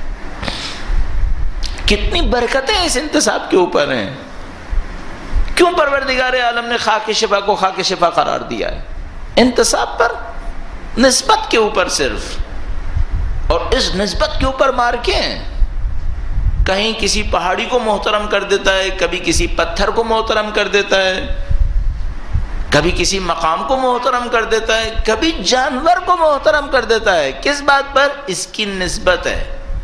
کتنی برکتیں اس انتصاب کے اوپر ہیں. کیوں پروردگار عالم نے خاک شفا کو خاک شفا قرار دیا ہے؟ انتصاب پر، نسبت کے اوپر صرف. اور اس نسبت کے اوپر مار کے ہیں. کہیں کسی پہاڑی کو محترم کر دیتا ہے، کبھی کسی پتھر کو محترم کر دیتا ہے، کبھی کسی مقام کو محترم کر دیتا ہے، کبھی جانور کو محترم کر دیتا ہے. کس بات پر؟ اس کی نسبت ہے.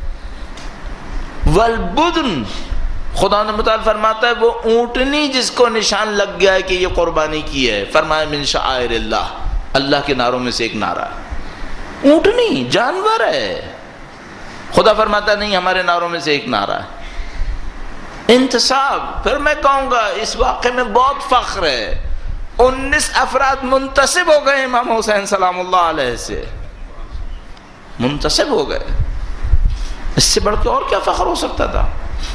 والبدن، خدا نے متعال فرماتا ہے وہ اونٹنی جس کو نشان لگ گیا ہے کہ یہ قربانی کی ہے، فرمایا من شعائر اللہ، اللہ کے نعروں میں سے ایک نعرہ. اونٹنی جانور ہے، خدا فرماتا نہیں ہمارے نعروں میں سے ایک نعرہ ہے. انتصاب. پھر میں کہوں گا اس واقعے میں بہت فخر ہے. انیس افراد منتسب ہو گئے امام حسین سلام اللہ علیہ سے، منتسب ہو گئے. اس سے بڑھ کے اور کیا فخر ہو سکتا تھا؟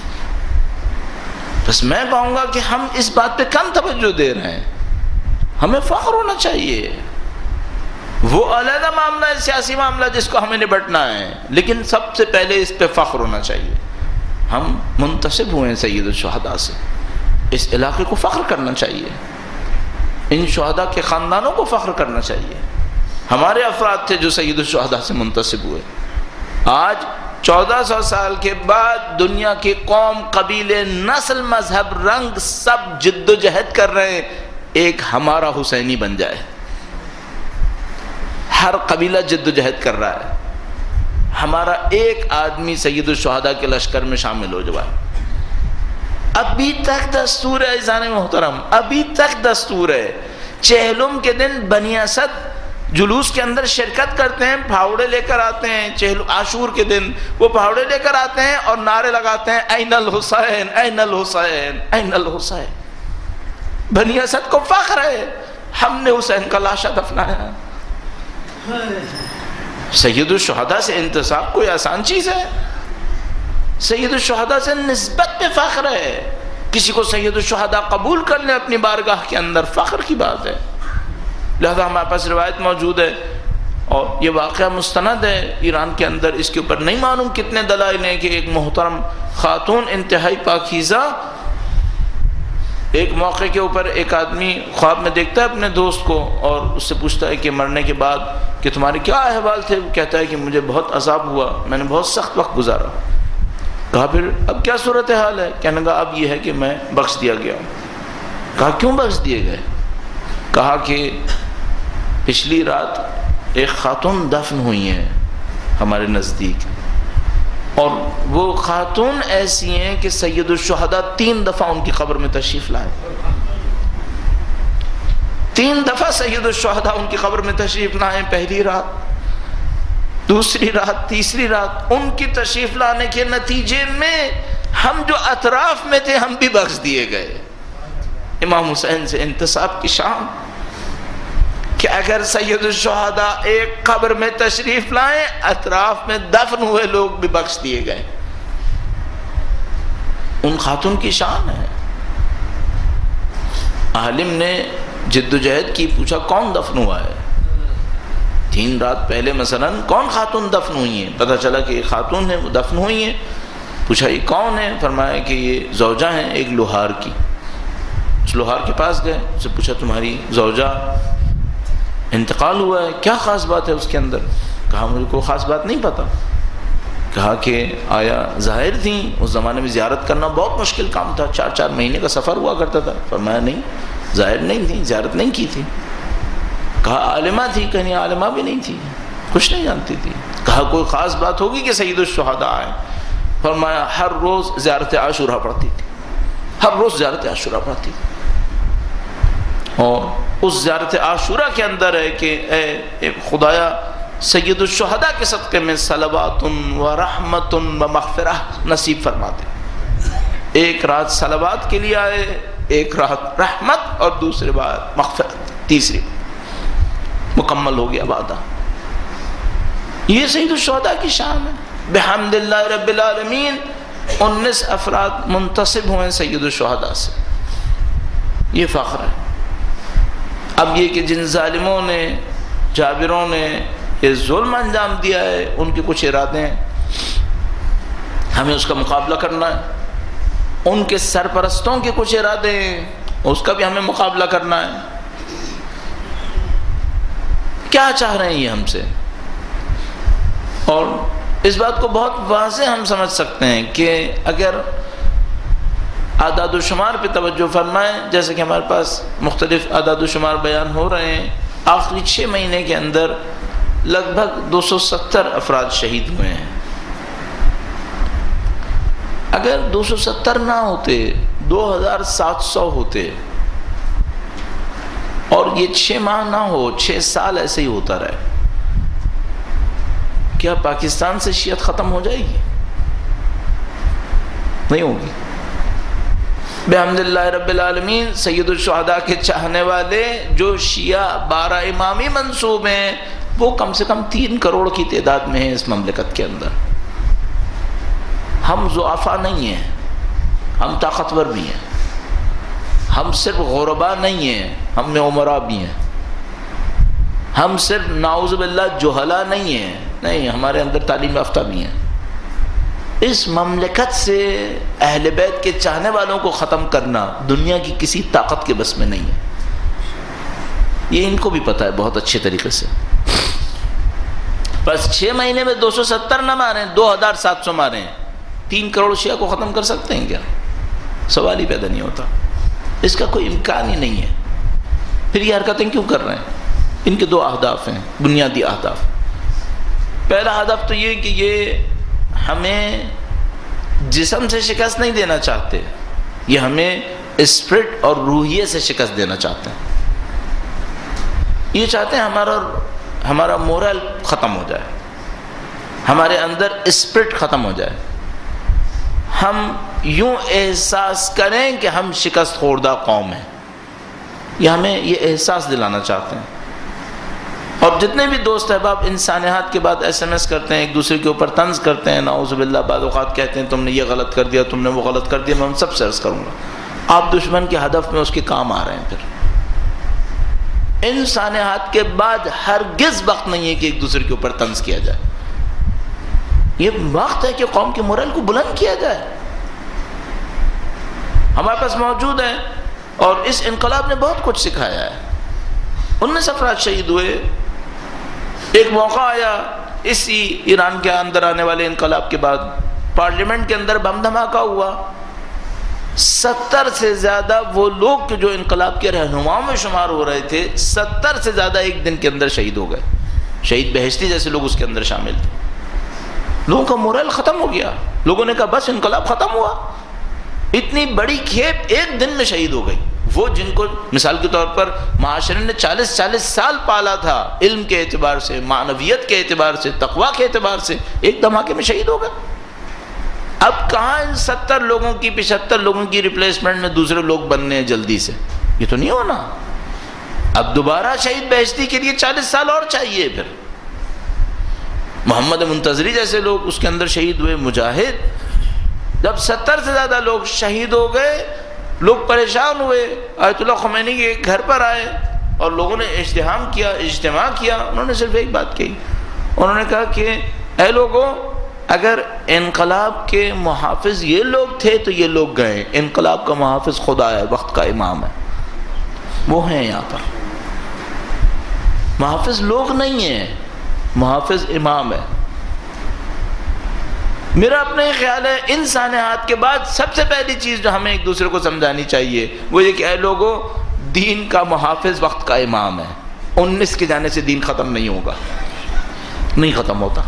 بس میں کہوں گا کہ ہم اس بات پہ کم توجہ دے رہے ہیں. ہمیں فخر ہونا چاہیے. وہ علیحدہ معاملہ ہے، سیاسی معاملہ جس کو ہمیں نبٹنا ہے، لیکن سب سے پہلے اس پہ فخر ہونا چاہیے. ہم منتسب ہوئے ہیں سید الشہداء سے، اس علاقے کو فخر کرنا چاہیے. ان شہداء کے خاندانوں کو فخر کرنا چاہیے. ہمارے افراد تھے جو سید الشہداء سے منتسب ہوئے. آج چودہ سو سال کے بعد دنیا کی قوم، قبیلے، نسل، مذہب، رنگ سب جد و جہد کر رہے ہیں ایک ہمارا حسینی بن جائے. ہر قبیلہ جد و جہد کر رہا ہے ہمارا ایک آدمی سید الشہداء کے لشکر میں شامل ہو جائے. ابھی تک دستور ہے عزیزان محترم، ابھی تک دستور ہے. چہلم کے دن بنی اسد جلوس کے اندر شرکت کرتے ہیں، پھاوڑے لے کر آتے ہیں. چہل عاشور کے دن وہ پھاوڑے لے کر آتے ہیں اور نعرے لگاتے ہیں این الحسین این الحسین این الحسین. بنی اسد کو فخر ہے ہم نے حسین کا لاشا دفنایا. سید الشہداء سے انتساب کوئی آسان چیز ہے؟ سید الشہداء سے نسبت پہ فخر ہے. کسی کو سید الشہداء قبول کر لیں اپنی بارگاہ کے اندر فخر کی بات ہے. لہذا ہمارے پاس روایت موجود ہے اور یہ واقعہ مستند ہے ایران کے اندر. اس کے اوپر نہیں معلوم کتنے دلائل ہیں کہ ایک محترم خاتون انتہائی پاکیزہ ایک موقع کے اوپر ایک آدمی خواب میں دیکھتا ہے اپنے دوست کو اور اس سے پوچھتا ہے کہ مرنے کے بعد کہ تمہارے کیا احوال تھے؟ وہ کہتا ہے کہ مجھے بہت عذاب ہوا، میں نے بہت سخت وقت گزارا. کہا پھر اب کیا صورتحال ہے؟ کہنے لگا اب یہ ہے کہ میں بخش دیا گیا ہوں. کہا کیوں بخش دیے گئے؟ کہا کہ پچھلی رات ایک خاتون دفن ہوئی ہیں ہمارے نزدیک، اور وہ خاتون ایسی ہیں کہ سید الشہداء تین دفعہ ان کی قبر میں تشریف لائے. تین دفعہ سید الشہداء ان کی قبر میں تشریف لائے. پہلی رات، دوسری رات، تیسری رات. ان کی تشریف لانے کے نتیجے میں ہم جو اطراف میں تھے ہم بھی بخش دیے گئے. امام حسین سے انتساب کی شان کہ اگر سید الشہداء ایک قبر میں تشریف لائیں اطراف میں دفن ہوئے لوگ بھی بخش دیے گئے. ان خاتون کی شان ہے. عالم نے جد و جہد کی، پوچھا کون دفن ہوا ہے؟ تین رات پہلے مثلا کون خاتون دفن ہوئی ہیں؟ پتہ چلا کہ ایک خاتون ہے وہ دفن ہوئی ہیں. پوچھا یہ کون ہے؟ فرمایا کہ یہ زوجہ ہیں ایک لوہار کی. اس لوہار کے پاس گئے، اس سے پوچھا تمہاری زوجہ انتقال ہوا ہے، کیا خاص بات ہے اس کے اندر؟ کہا مجھے کوئی خاص بات نہیں پتا. کہا کہ آیا ظاہر تھیں؟ اس زمانے میں زیارت کرنا بہت مشکل کام تھا، چار چار مہینے کا سفر ہوا کرتا تھا. فرمایا نہیں، ظاہر نہیں تھی، زیارت نہیں کی تھی. کہا عالمہ تھی؟ کہیں عالمہ بھی نہیں تھی، کچھ نہیں جانتی تھی. کہا کوئی خاص بات ہوگی کہ سید الشہداء آئے؟ فرمایا ہر روز زیارت عاشورہ پڑھتی تھی، ہر روز زیارت عاشورہ پڑھتی تھی. اور اس زیارت عاشورہ کے اندر ہے کہ اے خدایا سید الشہداء کے صدقے میں صلوات و رحمت و مغفرہ نصیب فرما دے. ایک رات صلوات کے لیے آئے، ایک رات رحمت اور دوسری بات مغفرت، تیسری مکمل ہو گیا وعدہ. یہ سید الشہداء کی شان ہے. بحمد اللہ رب العالمین انیس افراد منتصب ہوئے سید الشہداء سے. یہ فخر ہے. اب یہ کہ جن ظالموں نے، جابروں نے یہ ظلم انجام دیا ہے، ان کے کچھ ارادے ہیں، ہمیں اس کا مقابلہ کرنا ہے. ان کے سرپرستوں کے کچھ ارادے ہیں، اس کا بھی ہمیں مقابلہ کرنا ہے. کیا چاہ رہے ہیں یہ ہم سے؟ اور اس بات کو بہت واضح ہم سمجھ سکتے ہیں کہ اگر اعداد و شمار پہ توجہ فرمائیں، جیسے کہ ہمارے پاس مختلف اعداد و شمار بیان ہو رہے ہیں، آخری چھ مہینے کے اندر لگ بھگ دو سو ستر افراد شہید ہوئے ہیں. اگر دو سو ستر نہ ہوتے، دو ہزار سات سو ہوتے، اور یہ چھ ماہ نہ ہو، چھ سال ایسے ہی ہوتا رہے، کیا پاکستان سے شیعت ختم ہو جائے گی؟ نہیں ہوگی. بحمد اللہ رب العالمین سید الشہداء کے چاہنے والے جو شیعہ بارہ امامی منسوب ہیں وہ کم سے کم تین کروڑ کی تعداد میں ہیں اس مملکت کے اندر. ہم ضعفاء نہیں ہیں، ہم طاقتور بھی ہیں. ہم صرف غربا نہیں ہیں، ہم میں عمرا بھی ہیں. ہم صرف نعوذ باللہ جہلا نہیں ہیں، نہیں، ہمارے اندر تعلیم یافتہ بھی ہیں. اس مملکت سے اہل بیت کے چاہنے والوں کو ختم کرنا دنیا کی کسی طاقت کے بس میں نہیں ہے. یہ ان کو بھی پتہ ہے بہت اچھے طریقے سے. بس چھ مہینے میں دو سو ستر نہ ماریں، دو ہزار سات سو ماریں، تین کروڑ شیعہ کو ختم کر سکتے ہیں کیا؟ سوال ہی پیدا نہیں ہوتا. اس کا کوئی امکان ہی نہیں ہے. پھر یہ حرکتیں کیوں کر رہے ہیں؟ ان کے دو اہداف ہیں، بنیادی اہداف. پہلا ہدف تو یہ کہ یہ ہمیں جسم سے شکست نہیں دینا چاہتے، یہ ہمیں اسپرٹ اور روحیے سے شکست دینا چاہتے ہیں. یہ چاہتے ہیں ہمارا ہمارا مورل ختم ہو جائے، ہمارے اندر اسپرٹ ختم ہو جائے، ہم یوں احساس کریں کہ ہم شکست خوردہ قوم ہیں. یہ ہمیں یہ احساس دلانا چاہتے ہیں. اور جتنے بھی دوست احباب انسانیات کے بعد ایس ایم ایس کرتے ہیں، ایک دوسرے کے اوپر طنز کرتے ہیں، نعوذ باللہ بعض اوقات کہتے ہیں تم نے یہ غلط کر دیا، تم نے وہ غلط کر دیا، میں ان سب سے عرض کروں گا آپ دشمن کے ہدف میں اس کے کام آ رہے ہیں. پھر انسانیات کے بعد ہرگز وقت نہیں ہے کہ ایک دوسرے کے اوپر طنز کیا جائے. یہ وقت ہے کہ قوم کے مورل کو بلند کیا جائے. ہمارے پاس موجود ہے اور اس انقلاب نے بہت کچھ سکھایا ہے. انیس افراد شہید ہوئے. ایک موقع آیا اسی ایران کے اندر آنے والے انقلاب کے بعد، پارلیمنٹ کے اندر بم دھماکہ ہوا. ستر سے زیادہ وہ لوگ جو انقلاب کے رہنماؤں میں شمار ہو رہے تھے، ستر سے زیادہ ایک دن کے اندر شہید ہو گئے. شہید بہشتی جیسے لوگ اس کے اندر شامل تھے. لوگوں کا مورل ختم ہو گیا. لوگوں نے کہا بس انقلاب ختم ہوا. اتنی بڑی کھیپ ایک دن میں شہید ہو گئی. وہ جن کو مثال کے طور پر معاشرے نے چالیس چالیس سال پالا تھا، علم کے اعتبار سے، معنویت کے اعتبار سے، تقوی کے اعتبار سے، ایک دھماکے میں شہید ہو گئے. اب کہاں ان ستر لوگوں کی پچہتر لوگوں کی ریپلیسمنٹ میں دوسرے لوگ بننے ہیں جلدی سے؟ یہ تو نہیں ہونا. اب دوبارہ شہید بہشتی کے لیے چالیس سال اور چاہیے. پھر محمد منتظری جیسے لوگ اس کے اندر شہید ہوئے، مجاہد. جب ستر سے زیادہ لوگ شہید ہو گئے، لوگ پریشان ہوئے. آیت اللہ خمینی کے گھر پر آئے اور لوگوں نے اجتماع کیا اجتماع کیا انہوں نے صرف ایک بات کہی. انہوں نے کہا کہ اے لوگوں، اگر انقلاب کے محافظ یہ لوگ تھے تو یہ لوگ گئے. انقلاب کا محافظ خدا ہے، وقت کا امام ہے، وہ ہیں یہاں پر. محافظ لوگ نہیں ہیں، محافظ امام ہے. میرا اپنا یہ خیال ہے انسانیات کے بعد سب سے پہلی چیز جو ہمیں ایک دوسرے کو سمجھانی چاہیے وہ یہ کہ اے لوگوں، دین کا محافظ وقت کا امام ہے. انیس کے جانے سے دین ختم نہیں ہوگا، نہیں ختم ہوتا.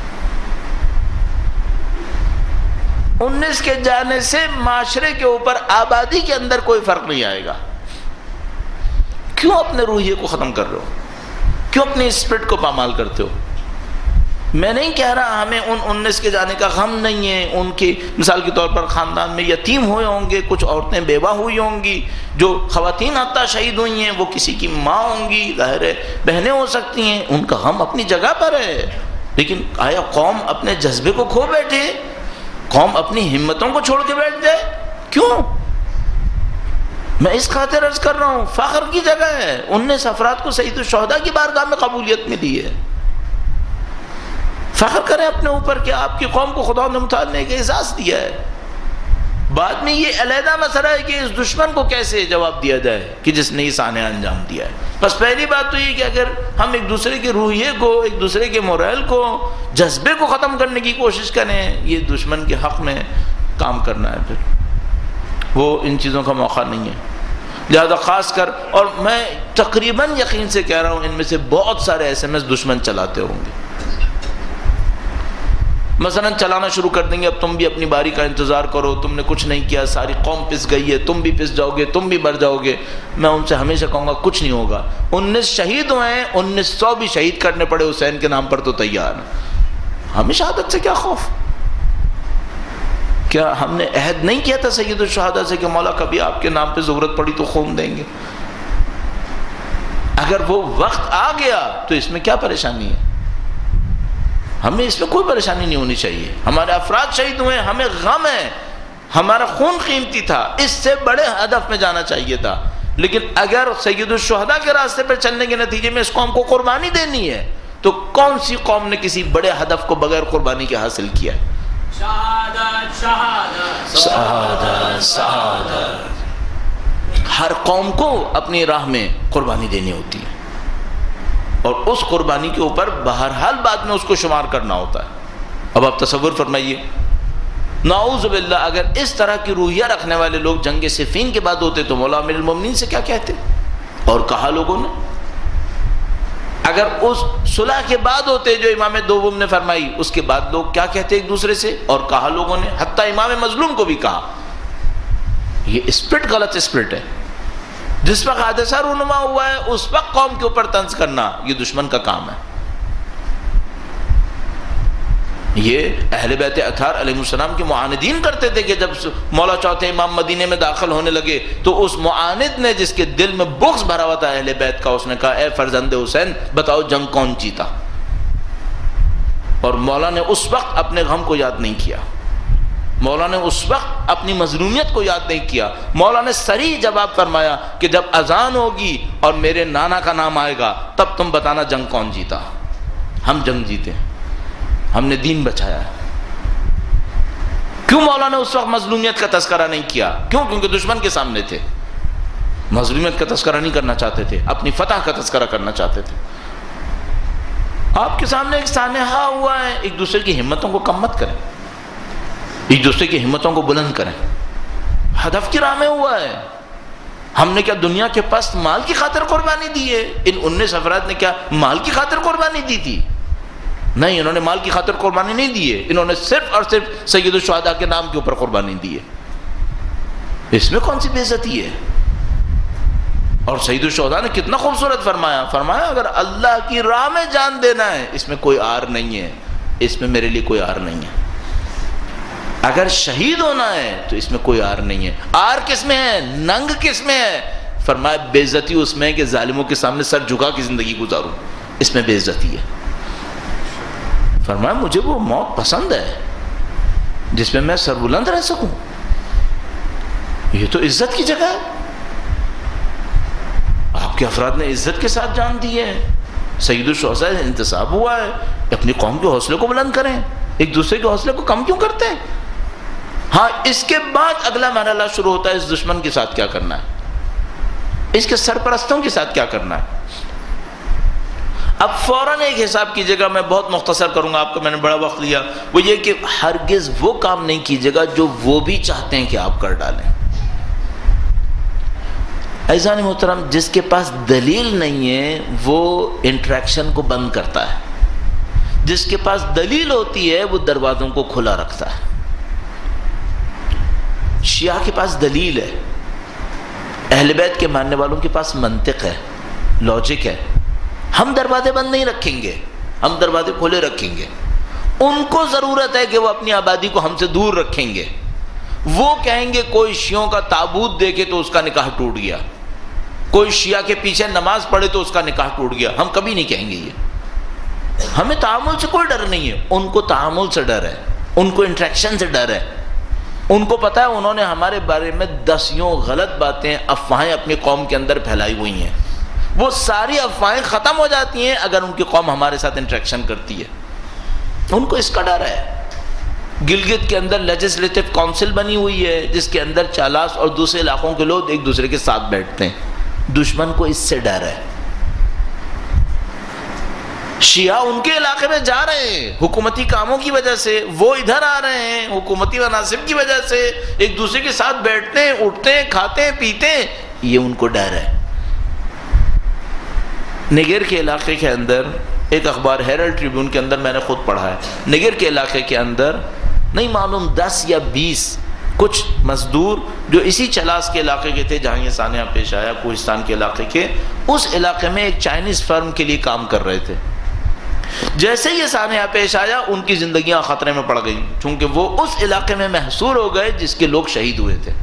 انیس کے جانے سے معاشرے کے اوپر آبادی کے اندر کوئی فرق نہیں آئے گا. کیوں اپنے روحیے کو ختم کر رہے ہو؟ کیوں اپنے اسپرٹ کو پامال کرتے ہو؟ میں نہیں کہہ رہا ہمیں ان انیس کے جانے کا غم نہیں ہے. ان کی مثال کے طور پر خاندان میں یتیم ہوئے ہوں گے، کچھ عورتیں بیوہ ہوئی ہوں گی، جو خواتین حتیٰ شہید ہوئی ہیں وہ کسی کی ماں ہوں گی، ظاہر ہے بہنیں ہو سکتی ہیں. ان کا غم اپنی جگہ پر ہے. لیکن آیا قوم اپنے جذبے کو کھو بیٹھے؟ قوم اپنی ہمتوں کو چھوڑ کے بیٹھ جائے؟ کیوں؟ میں اس خاطر عرض کر رہا ہوں فخر کی جگہ ہے. انیس افراد کو سید الشہداء کی بارگاہ میں قبولیت ملی ہے. فخر کریں اپنے اوپر کہ آپ کی قوم کو خدا نے متعال نے ایک اعزاز دیا ہے. بعد میں یہ علیحدہ مسئلہ ہے کہ اس دشمن کو کیسے جواب دیا جائے کہ جس نے یہ سانحہ انجام دیا ہے. بس پہلی بات تو یہ کہ اگر ہم ایک دوسرے کے روحیے کو، ایک دوسرے کے مورل کو، جذبے کو ختم کرنے کی کوشش کریں، یہ دشمن کے حق میں کام کرنا ہے. پھر وہ ان چیزوں کا موقع نہیں ہے. لہذا خاص کر، اور میں تقریباً یقین سے کہہ رہا ہوں ان میں سے بہت سارے ایس ایم ایس دشمن چلاتے ہوں گے. مثلا چلانا شروع کر دیں گے، اب تم بھی اپنی باری کا انتظار کرو، تم نے کچھ نہیں کیا، ساری قوم پس گئی ہے، تم بھی پس جاؤ گے، تم بھی مر جاؤ گے. میں ان سے ہمیشہ کہوں گا کچھ نہیں ہوگا. انیس شہید ہوئے ہیں، انیس سو بھی شہید کرنے پڑے حسین کے نام پر تو تیار ہیں. ہمیں شہادت سے کیا خوف؟ کیا ہم نے عہد نہیں کیا تھا سید الشہداء سے کہ مولا کبھی آپ کے نام پہ ضرورت پڑی تو خون دیں گے؟ اگر وہ وقت آ گیا تو اس میں کیا پریشانی ہے؟ ہمیں اس میں کوئی پریشانی نہیں ہونی چاہیے. ہمارے افراد شہید ہوئے، ہمیں غم ہے، ہمارا خون قیمتی تھا، اس سے بڑے ہدف میں جانا چاہیے تھا. لیکن اگر سید الشہداء کے راستے پر چلنے کے نتیجے میں اس قوم کو قربانی دینی ہے تو کون سی قوم نے کسی بڑے ہدف کو بغیر قربانی کے حاصل کیا ہے؟ شہادت شہادت شہادت شہادت. ہر قوم کو اپنی راہ میں قربانی دینی ہوتی ہے اور اس قربانی کے اوپر بہرحال بعد میں اس کو شمار کرنا ہوتا ہے. اب آپ تصور فرمائیے، نعوذ باللہ اگر اس طرح کی روحیہ رکھنے والے لوگ جنگ صفین کے بعد ہوتے تو مولا امیر المومنین سے کیا کہتے؟ اور کہا لوگوں نے. اگر اس صلح کے بعد ہوتے جو امام دوم نے فرمائی، اس کے بعد لوگ کیا کہتے ایک دوسرے سے؟ اور کہا لوگوں نے، حتیٰ امام مظلوم کو بھی کہا. یہ اسپرٹ غلط اسپرٹ ہے. جس وقت حادثہ رونما ہوا ہے اس وقت قوم کے اوپر طنز کرنا یہ دشمن کا کام ہے. یہ اہل بیت اطہار علیہ السلام کے معاندین کرتے تھے کہ جب مولا چوتھے امام مدینے میں داخل ہونے لگے تو اس معاند نے جس کے دل میں بغض بھرا ہوا تھا اہل بیت کا، اس نے کہا اے فرزند حسین بتاؤ جنگ کون جیتا؟ اور مولا نے اس وقت اپنے غم کو یاد نہیں کیا، مولا نے اس وقت اپنی مظلومیت کو یاد نہیں کیا. مولا نے صریح جواب فرمایا کہ جب اذان ہوگی اور میرے نانا کا نام آئے گا تب تم بتانا جنگ کون جیتا. ہم جنگ جیتے، ہم نے دین بچایا. کیوں مولا نے اس وقت مظلومیت کا تذکرہ نہیں کیا؟ کیوں؟ کیونکہ دشمن کے سامنے تھے، مظلومیت کا تذکرہ نہیں کرنا چاہتے تھے، اپنی فتح کا تذکرہ کرنا چاہتے تھے. آپ کے سامنے ایک سانحہ ہوا ہے، ایک دوسرے کی ہمتوں کو کم مت کریں، ایک دوسرے کی ہمتوں کو بلند کریں. ہدف کی راہ میں ہوا ہے. ہم نے کیا دنیا کے پاس مال کی خاطر قربانی دی ہے؟ ان انیس افراد نے کیا مال کی خاطر قربانی دی تھی؟ نہیں، انہوں نے مال کی خاطر قربانی نہیں دی ہے، انہوں نے صرف اور صرف سید الشہداء کے نام کے اوپر قربانی دی ہے. اس میں کون سی بے عزتی ہے؟ اور سید الشہداء نے کتنا خوبصورت فرمایا، فرمایا اگر اللہ کی راہ میں جان دینا ہے اس میں کوئی آر نہیں ہے، اس میں میرے لیے کوئی آر نہیں ہے. اگر شہید ہونا ہے تو اس میں کوئی آر نہیں ہے. آر کس میں ہے؟ ننگ کس میں ہے؟ فرمایا بے عزتی اس میں ہے کہ ظالموں کے سامنے سر جھکا کی زندگی گزاروں، اس میں بے عزتی ہے. فرمایا مجھے وہ موت پسند ہے جس میں میں سر بلند رہ سکوں. یہ تو عزت کی جگہ ہے. آپ کے افراد نے عزت کے ساتھ جان دی ہے. سید الشہداء انتصاب ہوا ہے. اپنی قوم کے حوصلے کو بلند کریں، ایک دوسرے کے حوصلے کو کم کیوں کرتے ہیں؟ ہاں اس کے بعد اگلا مرحلہ شروع ہوتا ہے اس دشمن کے ساتھ کیا کرنا ہے، اس کے سرپرستوں کے ساتھ کیا کرنا ہے. اب فوراً ایک حساب کیجیے گا، میں بہت مختصر کروں گا، آپ کو میں نے بڑا وقت لیا. وہ یہ کہ ہرگز وہ کام نہیں کیجیے گا جو وہ بھی چاہتے ہیں کہ آپ کر ڈالیں. عزیزان محترم، جس کے پاس دلیل نہیں ہے وہ انٹریکشن کو بند کرتا ہے، جس کے پاس دلیل ہوتی ہے وہ دروازوں کو کھلا رکھتا ہے. شیعہ کے پاس دلیل ہے، اہل بیت کے ماننے والوں کے پاس منطق ہے، لاجک ہے. ہم دروازے بند نہیں رکھیں گے، ہم دروازے کھلے رکھیں گے. ان کو ضرورت ہے کہ وہ اپنی آبادی کو ہم سے دور رکھیں گے. وہ کہیں گے کوئی شیعوں کا تابوت دیکھے تو اس کا نکاح ٹوٹ گیا، کوئی شیعہ کے پیچھے نماز پڑھے تو اس کا نکاح ٹوٹ گیا. ہم کبھی نہیں کہیں گے یہ. ہمیں تعامل سے کوئی ڈر نہیں ہے، ان کو تعامل سے ڈر ہے، ان کو انٹریکشن سے ڈر ہے. ان کو پتا ہے انہوں نے ہمارے بارے میں دسیوں غلط باتیں، افواہیں اپنی قوم کے اندر پھیلائی ہوئی ہیں. وہ ساری افواہیں ختم ہو جاتی ہیں اگر ان کی قوم ہمارے ساتھ انٹریکشن کرتی ہے. ان کو اس کا ڈر ہے. گلگت کے اندر لیجسلیٹو کونسل بنی ہوئی ہے جس کے اندر چالاس اور دوسرے علاقوں کے لوگ ایک دوسرے کے ساتھ بیٹھتے ہیں. دشمن کو اس سے ڈر ہے. شیعہ ان کے علاقے میں جا رہے ہیں حکومتی کاموں کی وجہ سے، وہ ادھر آ رہے ہیں حکومتی مناصب کی وجہ سے، ایک دوسرے کے ساتھ بیٹھتے ہیں، اٹھتے ہیں، کھاتے ہیں، پیتے ہیں. یہ ان کو ڈر ہے. نگر کے علاقے کے اندر ایک اخبار ہیرلڈ ٹریبیون کے اندر میں نے خود پڑھا ہے، نگر کے علاقے کے اندر نہیں معلوم دس یا بیس کچھ مزدور جو اسی چلاس کے علاقے کے تھے جہاں یہ سانحہ پیش آیا، کوہستان کے علاقے کے، اس علاقے میں ایک چائنیز فرم کے لیے کام کر رہے تھے. جیسے یہ سانحہ پیش آیا ان کی زندگیاں خطرے میں پڑ گئیں، چونکہ وہ اس علاقے میں محصور ہو گئے جس کے لوگ شہید ہوئے تھے.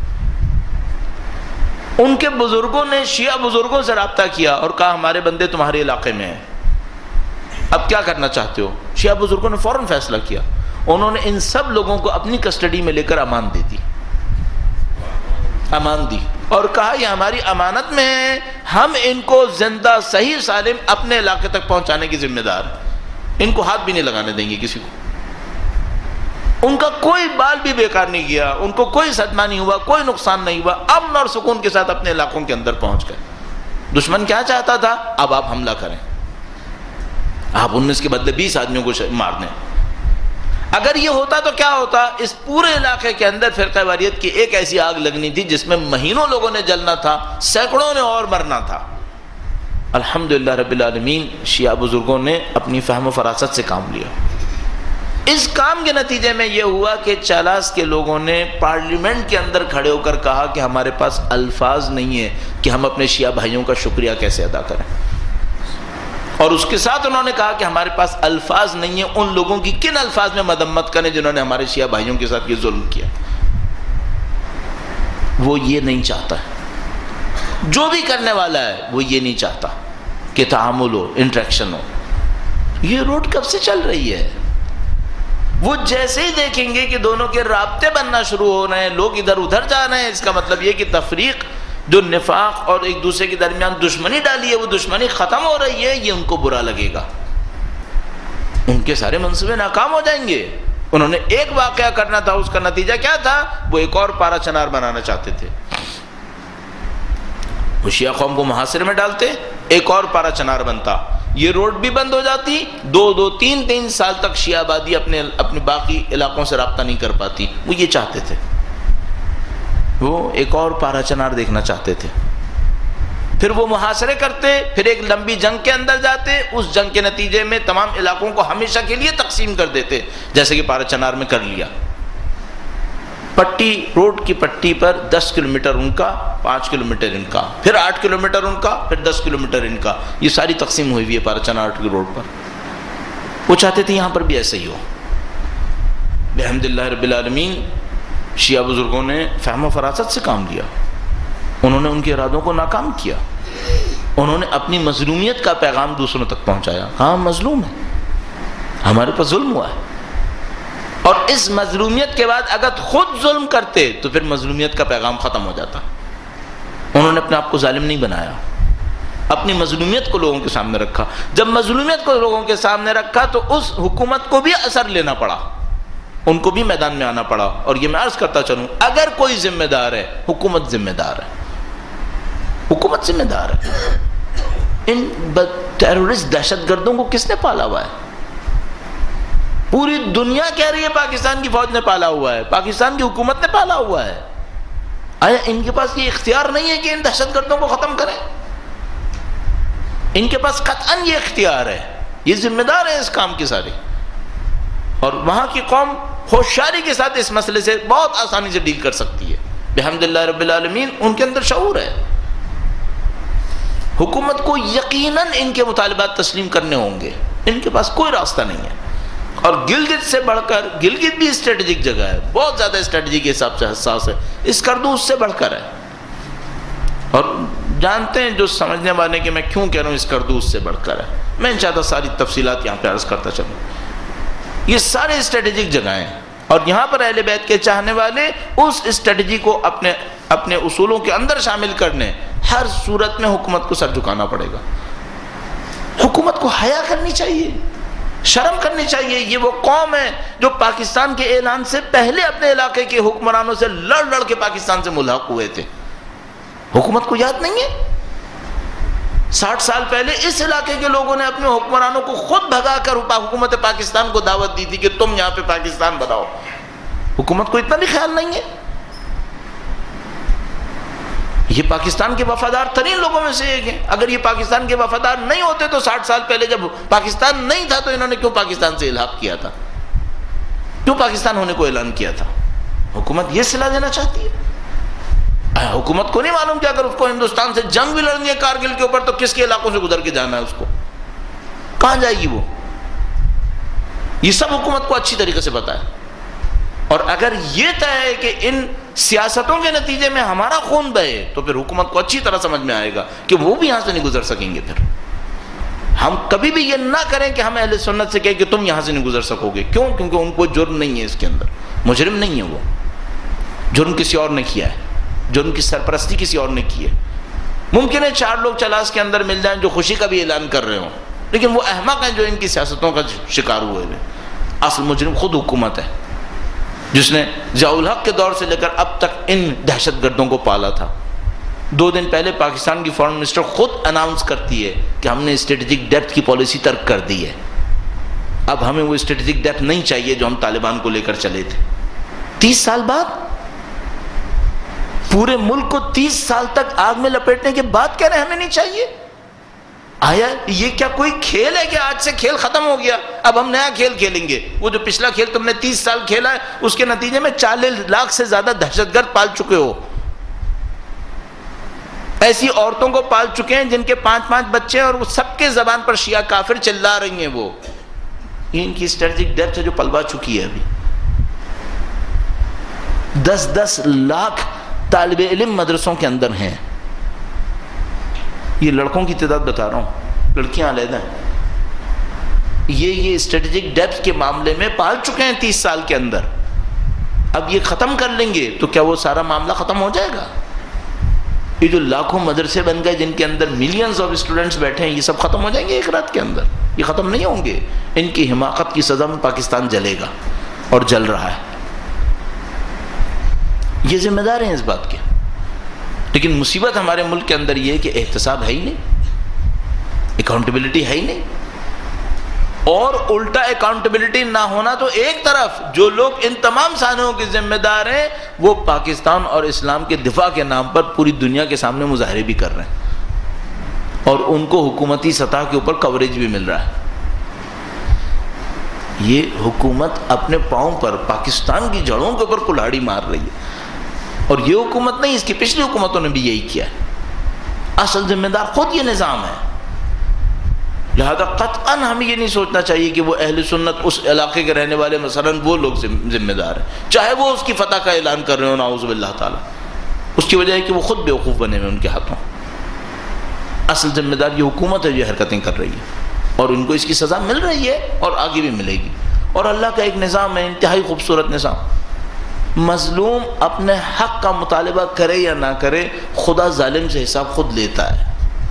ان کے بزرگوں نے شیعہ بزرگوں سے رابطہ کیا اور کہا ہمارے بندے تمہارے علاقے میں ہیں، اب کیا کرنا چاہتے ہو؟ شیعہ بزرگوں نے فوراً فیصلہ کیا، انہوں نے ان سب لوگوں کو اپنی کسٹڈی میں لے کر امان دے دی، امان دی اور کہا یہ ہماری امانت میں ہے، ہم ان کو زندہ صحیح سالم اپنے علاقے تک پہنچانے کی ذمہ دار، ان کو ہاتھ بھی نہیں لگانے دیں گے کسی کو. ان کا کوئی بال بھی بیکار نہیں گیا، ان کو کوئی صدمہ نہیں ہوا، کوئی نقصان نہیں ہوا، امن اور سکون کے ساتھ اپنے علاقوں کے اندر پہنچ گئے. دشمن کیا چاہتا تھا؟ اب آپ حملہ کریں، آپ انیس کے بدلے بیس آدمیوں کو مار دیں. اگر یہ ہوتا تو کیا ہوتا؟ اس پورے علاقے کے اندر فرقہ واریت کی ایک ایسی آگ لگنی تھی جس میں مہینوں لوگوں نے جلنا تھا، سینکڑوں نے اور مرنا تھا. الحمدللہ رب العالمین، شیعہ بزرگوں نے اپنی فہم و فراست سے کام لیا. اس کام کے نتیجے میں یہ ہوا کہ چالاس کے لوگوں نے پارلیمنٹ کے اندر کھڑے ہو کر کہا کہ ہمارے پاس الفاظ نہیں ہے کہ ہم اپنے شیعہ بھائیوں کا شکریہ کیسے ادا کریں. اور اس کے ساتھ انہوں نے کہا کہ ہمارے پاس الفاظ نہیں ہیں ان لوگوں کی، کن الفاظ میں مذمت کریں جنہوں نے ہمارے شیعہ بھائیوں کے ساتھ یہ ظلم کیا. وہ یہ نہیں چاہتا ہے، جو بھی کرنے والا ہے وہ یہ نہیں چاہتا کہ تعامل ہو، انٹریکشن ہو. یہ روڈ کب سے چل رہی ہے؟ وہ جیسے ہی دیکھیں گے کہ دونوں کے رابطے بننا شروع ہو رہے ہیں، لوگ ادھر ادھر جا رہے ہیں، اس کا مطلب یہ کہ تفریق، جو نفاق اور ایک دوسرے کے درمیان دشمنی ڈالی ہے وہ دشمنی ختم ہو رہی ہے. یہ ان کو برا لگے گا، ان کے سارے منصوبے ناکام ہو جائیں گے. انہوں نے ایک واقعہ کرنا تھا، اس کا نتیجہ کیا تھا؟ وہ ایک اور پارا چنار بنانا چاہتے تھے. وہ شیعہ قوم کو محاصرے میں ڈالتے، ایک اور پارا چنار بنتا، یہ روڈ بھی بند ہو جاتی، دو دو تین تین سال تک شیعہ آبادی اپنے اپنے باقی علاقوں سے رابطہ نہیں کر پاتی. وہ یہ چاہتے تھے، وہ ایک اور پارا چنار دیکھنا چاہتے تھے. پھر وہ محاصرے کرتے، پھر ایک لمبی جنگ کے اندر جاتے، اس جنگ کے نتیجے میں تمام علاقوں کو ہمیشہ کے لیے تقسیم کر دیتے، جیسے کہ پارا چنار میں کر لیا. پٹی، روڈ کی پٹی پر دس کلومیٹر ان کا، پانچ کلومیٹر ان کا، پھر آٹھ کلومیٹر ان کا، پھر دس کلومیٹر ان کا. یہ ساری تقسیم ہوئی ہوئی ہے پارا چنار کی روڈ پر. وہ چاہتے تھے یہاں پر بھی ایسے ہی ہو. بحمد اللہ رب العالمین شیعہ بزرگوں نے فہم و فراست سے کام لیا، انہوں نے ان کے ارادوں کو ناکام کیا، انہوں نے اپنی مظلومیت کا پیغام دوسروں تک پہنچایا. ہاں مظلوم ہے، ہمارے پر ظلم ہوا ہے، اور اس مظلومیت کے بعد اگر خود ظلم کرتے تو پھر مظلومیت کا پیغام ختم ہو جاتا. انہوں نے اپنے آپ کو ظالم نہیں بنایا، اپنی مظلومیت کو لوگوں کے سامنے رکھا. جب مظلومیت کو لوگوں کے سامنے رکھا تو اس حکومت کو بھی اثر لینا پڑا، ان کو بھی میدان میں آنا پڑا. اور یہ میں عرض کرتا چلوں، اگر کوئی ذمہ دار ہے، حکومت ذمہ دار ہے، حکومت ذمہ دار ہے. ان ٹیررسٹ دہشت گردوں کو کس نے پالا ہوا ہے؟ پوری دنیا کہہ رہی ہے پاکستان کی فوج نے پالا ہوا ہے، پاکستان کی حکومت نے پالا ہوا ہے. آیا ان کے پاس یہ اختیار نہیں ہے کہ ان دہشت گردوں کو ختم کریں؟ ان کے پاس قطعاً یہ اختیار ہے، یہ ذمہ دار ہے اس کام کی ساری. اور وہاں کی قوم ہوشیاری کے ساتھ اس مسئلے سے بہت آسانی سے ڈیل کر سکتی ہے. بحمد اللہ رب العالمین ان کے اندر شعور ہے. حکومت کو یقیناً ان کے مطالبات تسلیم کرنے ہوں گے، ان کے پاس کوئی راستہ نہیں ہے. اور گلگت سے بڑھ کر، گلگت بھی اسٹریٹجک جگہ ہے، بہت زیادہ اسٹریٹجی کے حساب سے حساس ہے. اسکردو اس سے بڑھ کر ہے. اور جانتے ہیں جو سمجھنے والے کہ میں کیوں کہہ رہا ہوں اسکردو اس سے بڑھ کر ہے. میں انشاءاللہ ساری تفصیلات یہاں پہ عرض کرتا چلوں. یہ سارے اسٹریٹجک جگہیں ہیں، اور یہاں پر اہل بیت کے چاہنے والے اس اسٹریٹجی کو اپنے اپنے اصولوں کے اندر شامل کرنے. ہر صورت میں حکومت کو سر جھکانا پڑے گا. حکومت کو حیا کرنی چاہیے، شرم کرنی چاہیے. یہ وہ قوم ہے جو پاکستان کے اعلان سے پہلے اپنے علاقے کے حکمرانوں سے لڑ لڑ کے پاکستان سے ملحق ہوئے تھے. حکومت کو یاد نہیں ہے؟ ساٹھ سال پہلے اس علاقے کے لوگوں نے اپنے حکمرانوں کو خود بھگا کر حکومت پاکستان کو دعوت دی تھی کہ تم یہاں پہ پاکستان بناؤ. حکومت کو اتنا بھی خیال نہیں ہے. یہ پاکستان کے وفادار ترین لوگوں میں سے ایک ہیں. اگر یہ پاکستان کے وفادار نہیں ہوتے تو ساٹھ سال پہلے جب پاکستان نہیں تھا تو انہوں نے کیوں پاکستان سے الحاق کیا تھا؟ کیوں پاکستان ہونے کو اعلان کیا تھا؟ حکومت یہ صلاح دینا چاہتی ہے. حکومت کو نہیں معلوم کہ اگر اس کو ہندوستان سے جنگ بھی لڑنی ہے کارگل کے اوپر تو کس کے علاقوں سے گزر کے جانا ہے، اس کو کہاں جائے گی وہ؟ یہ سب حکومت کو اچھی طریقے سے پتا ہے. اور اگر یہ طے ہے کہ ان سیاستوں کے نتیجے میں ہمارا خون بہے تو پھر حکومت کو اچھی طرح سمجھ میں آئے گا کہ وہ بھی یہاں سے نہیں گزر سکیں گے. پھر ہم کبھی بھی یہ نہ کریں کہ ہم اہل سنت سے کہیں کہ تم یہاں سے نہیں گزر سکو گے. کیوں؟ کیونکہ ان کو جرم نہیں ہے، اس کے اندر مجرم نہیں ہے. وہ جرم کسی اور نے کیا ہے، جرم کی سرپرستی کسی اور نے کی ہے. ممکن ہے چار لوگ چلاس کے اندر مل جائیں جو خوشی کا بھی اعلان کر رہے ہوں، لیکن وہ احمق ہیں جو ان کی سیاستوں کا شکار ہوئے ہیں. اصل مجرم خود حکومت ہے جس نے ضیاء الحق کے دور سے لے کر اب تک ان دہشت گردوں کو پالا تھا. دو دن پہلے پاکستان کی فارن منسٹر خود اناؤنس کرتی ہے کہ ہم نے اسٹریٹجک ڈیپتھ کی پالیسی ترک کر دی ہے. اب ہمیں وہ اسٹریٹجک ڈیپتھ نہیں چاہیے جو ہم طالبان کو لے کر چلے تھے. تیس سال بعد پورے ملک کو تیس سال تک آگ میں لپیٹنے کے بعد کہہ رہے ہمیں نہیں چاہیے. آیا یہ کیا کوئی کھیل ہے کہ آج سے کھیل ختم ہو گیا، اب ہم نیا کھیل کھیلیں گے؟ وہ جو پچھلا کھیل تم نے تیس سال کھیلا ہے اس کے نتیجے میں چالیس لاکھ سے زیادہ دہشت گرد پال چکے ہو. ایسی عورتوں کو پال چکے ہیں جن کے پانچ پانچ بچے ہیں اور وہ سب کے زبان پر شیعہ کافر چلا رہی ہیں. وہ ان کی اسٹریٹجک ڈیپتھ ہے جو پلوا چکی ہے. ابھی دس دس لاکھ طالب علم مدرسوں کے اندر ہیں. یہ لڑکوں کی تعداد بتا رہا ہوں, لڑکیاں علیحدہ ہیں. یہ یہ اسٹریٹجک ڈیپتھ کے معاملے میں پال چکے ہیں تیس سال کے اندر. اب یہ ختم کر لیں گے تو کیا وہ سارا معاملہ ختم ہو جائے گا؟ یہ جو لاکھوں مدرسے بن گئے جن کے اندر ملینز آف اسٹوڈنٹس بیٹھے ہیں, یہ سب ختم ہو جائیں گے ایک رات کے اندر؟ یہ ختم نہیں ہوں گے. ان کی حماقت کی سزا میں پاکستان جلے گا اور جل رہا ہے. یہ ذمہ دار ہیں اس بات کے. لیکن مصیبت ہمارے ملک کے اندر یہ ہے کہ احتساب ہے ہی نہیں, اکاؤنٹیبلٹی ہے ہی نہیں. اور الٹا اکاؤنٹیبلٹی نہ ہونا تو ایک طرف, جو لوگ ان تمام سانحوں کے ذمہ دار ہیں وہ پاکستان اور اسلام کے دفاع کے نام پر پوری دنیا کے سامنے مظاہرے بھی کر رہے ہیں اور ان کو حکومتی سطح کے اوپر کوریج بھی مل رہا ہے. یہ حکومت اپنے پاؤں پر پاکستان کی جڑوں کے اوپر کلاڑی مار رہی ہے. اور یہ حکومت نہیں, اس کی پچھلی حکومتوں نے بھی یہی کیا ہے. اصل ذمہ دار خود یہ نظام ہے. لہذا قطعاً ہمیں یہ نہیں سوچنا چاہیے کہ وہ اہل سنت اس علاقے کے رہنے والے مثلاً وہ لوگ ذمہ دار ہیں, چاہے وہ اس کی فتح کا اعلان کر رہے ہوں نعوذ باللہ تعالیٰ. اس کی وجہ ہے کہ وہ خود بیوقوف بنے ہوئے ان کے ہاتھوں. اصل ذمہ دار یہ حکومت ہے جو حرکتیں کر رہی ہے اور ان کو اس کی سزا مل رہی ہے اور آگے بھی ملے گی. اور اللہ کا ایک نظام ہے, انتہائی خوبصورت نظام. مظلوم اپنے حق کا مطالبہ کرے یا نہ کرے, خدا ظالم سے حساب خود لیتا ہے.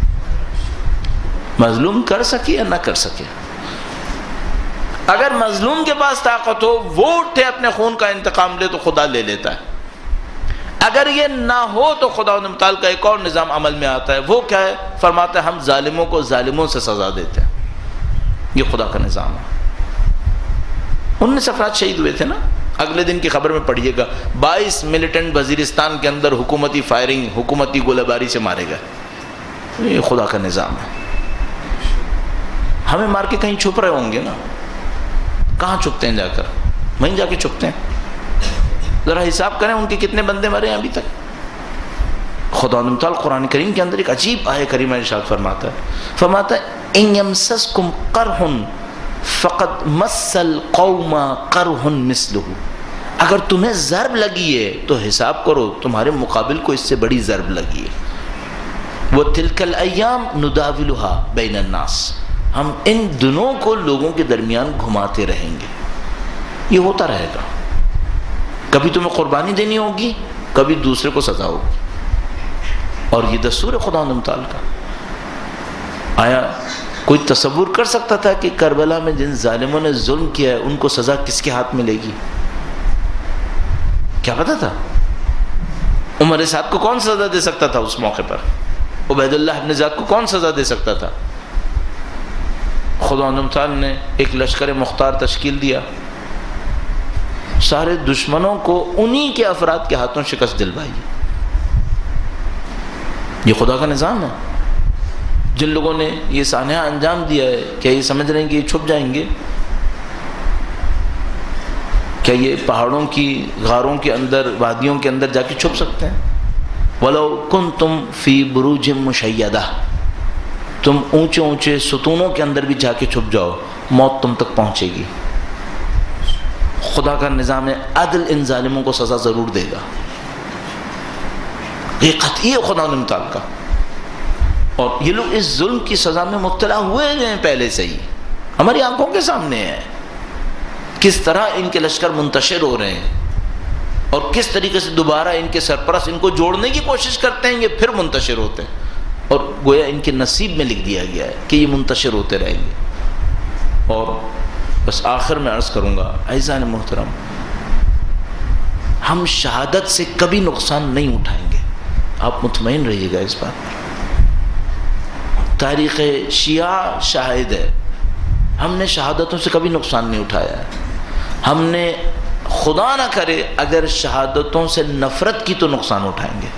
مظلوم کر سکے یا نہ کر سکے, اگر مظلوم کے پاس طاقت ہو وہ اٹھے اپنے خون کا انتقام لے تو خدا لے لیتا ہے. اگر یہ نہ ہو تو خدا متعال کا ایک اور نظام عمل میں آتا ہے. وہ کیا ہے؟ فرماتا ہے ہم ظالموں کو ظالموں سے سزا دیتے ہیں. یہ خدا کا نظام ہے. انیس افراد شہید ہوئے تھے نا, اگلے دن کی خبر میں پڑھیے گا, بائیس ملیٹنٹ وزیرستان کے اندر حکومتی فائرنگ, حکومتی گولہ باری سے مارے گئے. یہ خدا کا نظام ہے. ہمیں مار کے کہیں چھپ رہے ہوں گے نا, کہاں چھپتے ہیں؟ جا کر وہیں جا کے چھپتے ہیں. ذرا حساب کریں ان کے کتنے بندے مرے ہیں ابھی تک. خدا تعالیٰ قرآن کریم کے اندر ایک عجیب آیت کریمہ ارشاد فرماتا ہے, فرماتا ہے ان یمسسکم قرح فقد مس القوم قرح مثلہ. اگر تمہیں ضرب لگی ہے تو حساب کرو تمہارے مقابل کو اس سے بڑی ضرب لگی ہے. وَتِلْكَ الْأَيَّامُ نُدَاوِلُهَا بَيْنَ النَّاسِ, ہم ان دنوں کو لوگوں کے درمیان گھماتے رہیں گے. یہ ہوتا رہے گا. کبھی تمہیں قربانی دینی ہوگی, کبھی دوسرے کو سزا ہوگی. اور یہ دستور خدا متعال کا. آیا کوئی تصور کر سکتا تھا کہ کربلا میں جن ظالموں نے ظلم کیا ہے ان کو سزا کس کے ہاتھ ملے گی؟ کیا پتا تھا؟ عمر سعد کو کون سزا دے سکتا تھا اس موقع پر؟ عبید اللہ ابن زیاد کو کون سزا دے سکتا تھا؟ خدا تعالی نے ایک لشکر مختار تشکیل دیا, سارے دشمنوں کو انہی کے افراد کے ہاتھوں شکست دلوائی. یہ خدا کا نظام ہے. جن لوگوں نے یہ سانحہ انجام دیا ہے, کیا یہ سمجھ رہے ہیں کہ یہ چھپ جائیں گے؟ کیا یہ پہاڑوں کی غاروں کے اندر, وادیوں کے اندر جا کے چھپ سکتے ہیں؟ وَلَوْ كُنْتُمْ فِي بُرُوجٍ مُشَيَّدَةٍ, تم اونچے اونچے ستونوں کے اندر بھی جا کے چھپ جاؤ, موت تم تک پہنچے گی. خدا کا نظام عدل ان ظالموں کو سزا ضرور دے گا. یہ قطعی ہے خدا متعال کا. اور یہ لوگ اس ظلم کی سزا میں مبتلا ہوئے ہیں پہلے سے ہی, ہماری آنکھوں کے سامنے ہے کس طرح ان کے لشکر منتشر ہو رہے ہیں اور کس طریقے سے دوبارہ ان کے سرپرست ان کو جوڑنے کی کوشش کرتے ہیں, یہ پھر منتشر ہوتے ہیں. اور گویا ان کے نصیب میں لکھ دیا گیا ہے کہ یہ منتشر ہوتے رہیں گے. اور بس آخر میں عرض کروں گا, عزیزان محترم, ہم شہادت سے کبھی نقصان نہیں اٹھائیں گے, آپ مطمئن رہیے گا اس بات پر. تاریخ شیعہ شاہد ہے, ہم نے شہادتوں سے کبھی نقصان نہیں اٹھایا ہے. ہم نے خدا نہ کرے اگر شہادتوں سے نفرت کی تو نقصان اٹھائیں گے.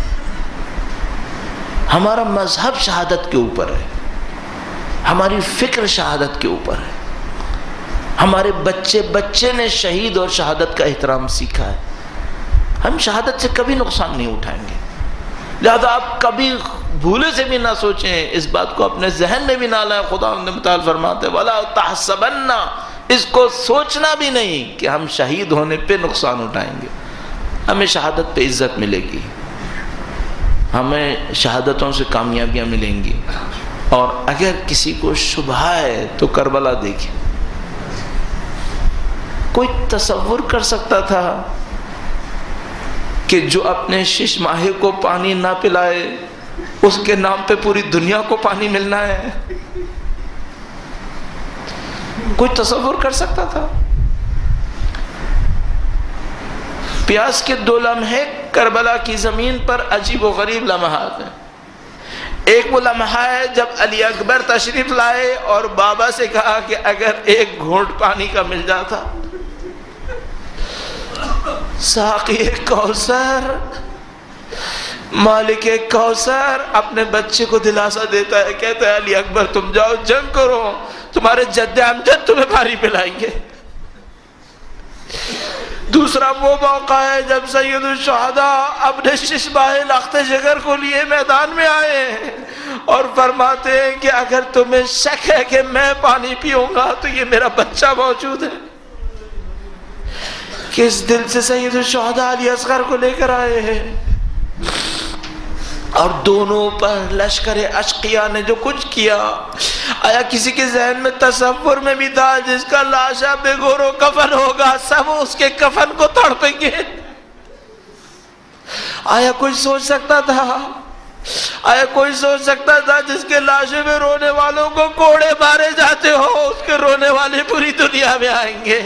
ہمارا مذہب شہادت کے اوپر ہے, ہماری فکر شہادت کے اوپر ہے, ہمارے بچے بچے نے شہید اور شہادت کا احترام سیکھا ہے. ہم شہادت سے کبھی نقصان نہیں اٹھائیں گے. لہذا آپ کبھی بھولے سے بھی نہ سوچیں، اس بات کو اپنے ذہن میں بھی نہ لائیں۔ خدا متعال فرماتے ہیں وَلَا تَحْسَبَنَّ، اس کو سوچنا بھی نہیں کہ ہم شہید ہونے پہ نقصان اٹھائیں گے۔ ہمیں شہادت پہ عزت ملے گی، ہمیں شہادتوں سے کامیابیاں ملیں گی۔ اور اگر کسی کو شبہ ہے تو کربلا دیکھیں، کوئی تصور کر سکتا تھا کہ جو اپنے شش ماہی کو پانی نہ پلائے اس کے نام پہ پوری دنیا کو پانی ملنا ہے؟ کوئی تصور کر سکتا تھا؟ پیاس کے دو لمحے کربلا کی زمین پر عجیب و غریب لمحات ہیں۔ ایک وہ لمحہ ہے جب علی اکبر تشریف لائے اور بابا سے کہا کہ اگر ایک گھونٹ پانی کا مل جاتا۔ ساقی کوثر، مالک کوثر اپنے بچے کو دلاسا دیتا ہے، کہتا ہے علی اکبر تم جاؤ جنگ کرو، تمہارے جد امجد تمہیں پانی پلائیں گے۔ دوسرا وہ موقع ہے جب سید الشہداء اپنے شش ماہ لخت جگر کو لیے میدان میں آئے اور فرماتے ہیں کہ اگر تمہیں شک ہے کہ میں پانی پیوں گا تو یہ میرا بچہ موجود ہے۔ کس دل سے سید الشہداء علی اصغر کو لے کر آئے ہیں، اور دونوں پر لشکر اشقیاء نے جو کچھ کیا، آیا کسی کے ذہن میں تصور میں بھی تھا جس کا لاشا بے گور و کفن ہوگا سب اس کے کفن کو تڑپیں گے؟ آیا کوئی سوچ سکتا تھا؟ آیا کوئی سوچ سکتا تھا جس کے لاشے میں رونے والوں کو کوڑے مارے جاتے ہو اس کے رونے والے پوری دنیا میں آئیں گے؟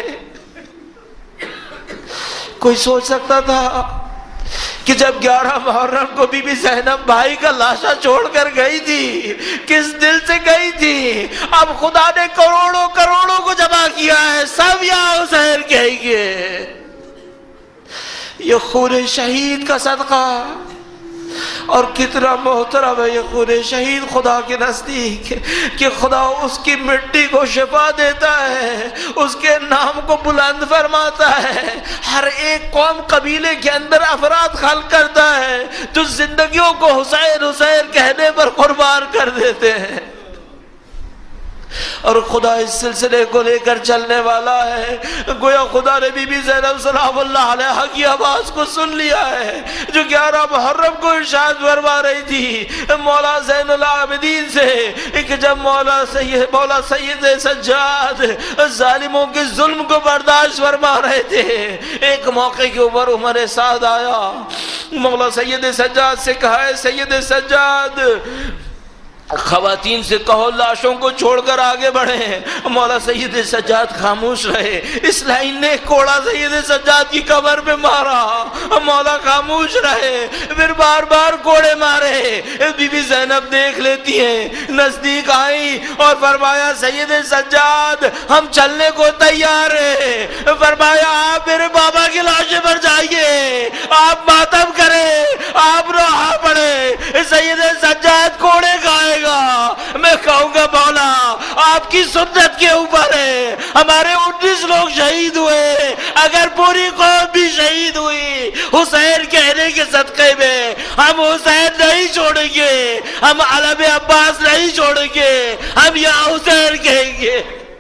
کوئی سوچ سکتا تھا کہ جب گیارہ محرم کو بی بی زینب بھائی کا لاشا چھوڑ کر گئی تھی، کس دل سے گئی تھی؟ اب خدا نے کروڑوں کروڑوں کو جمع کیا ہے، سب یا حسین کہیں گے یہ خون شہید کا صدقہ۔ اور کتنا محترم ہے یہ خون شہید خدا کے نزدیک کہ خدا اس کی مٹی کو شفا دیتا ہے، اس کے نام کو بلند فرماتا ہے۔ ہر ایک قوم قبیلے کے اندر افراد خلق کرتا ہے جو زندگیوں کو حسین حسین کہنے پر قربان کر دیتے ہیں، اور خدا اس سلسلے کو لے کر چلنے والا ہے۔ گویا خدا نے بی بی زینب سلام اللہ علیہا کی آواز کو سن لیا ہے جو گیارہ محرم کو ارشاد فرما رہی تھی مولا زین العابدین سے کہ جب مولا سید مولا سید سجاد ظالموں کے ظلم کو برداشت فرما رہے تھے، ایک موقع کے اوپر عمر سعد آیا، مولا سید سجاد سے کہا ہے سید سجاد خواتین سے کہو لاشوں کو چھوڑ کر آگے بڑھیں۔ مولا سید سجاد خاموش رہے، اس لائن نے کوڑا سید سجاد کی کمر پہ مارا، مولا خاموش رہے، پھر بار بار کوڑے مارے۔ بی بی زینب دیکھ لیتی ہیں، نزدیک آئی اور فرمایا سید سجاد ہم چلنے کو تیار ہیں۔ فرمایا آپ میرے بابا کی لاشے پر جائیے، آپ ماتم کریں، آپ روحا پڑھیں۔ سید سجاد کوڑے کھائے گا، میں کہوں گا مولا آپ کی سنت کے اوپر ہے، ہمارے انیس لوگ شہید ہوئے، اگر پوری قوم بھی شہید ہوئی حسین کہنے کے صدقے میں ہم حسین نہیں چھوڑیں گے، ہم علم عباس نہیں چھوڑیں گے، ہم یا حسین کہیں گے۔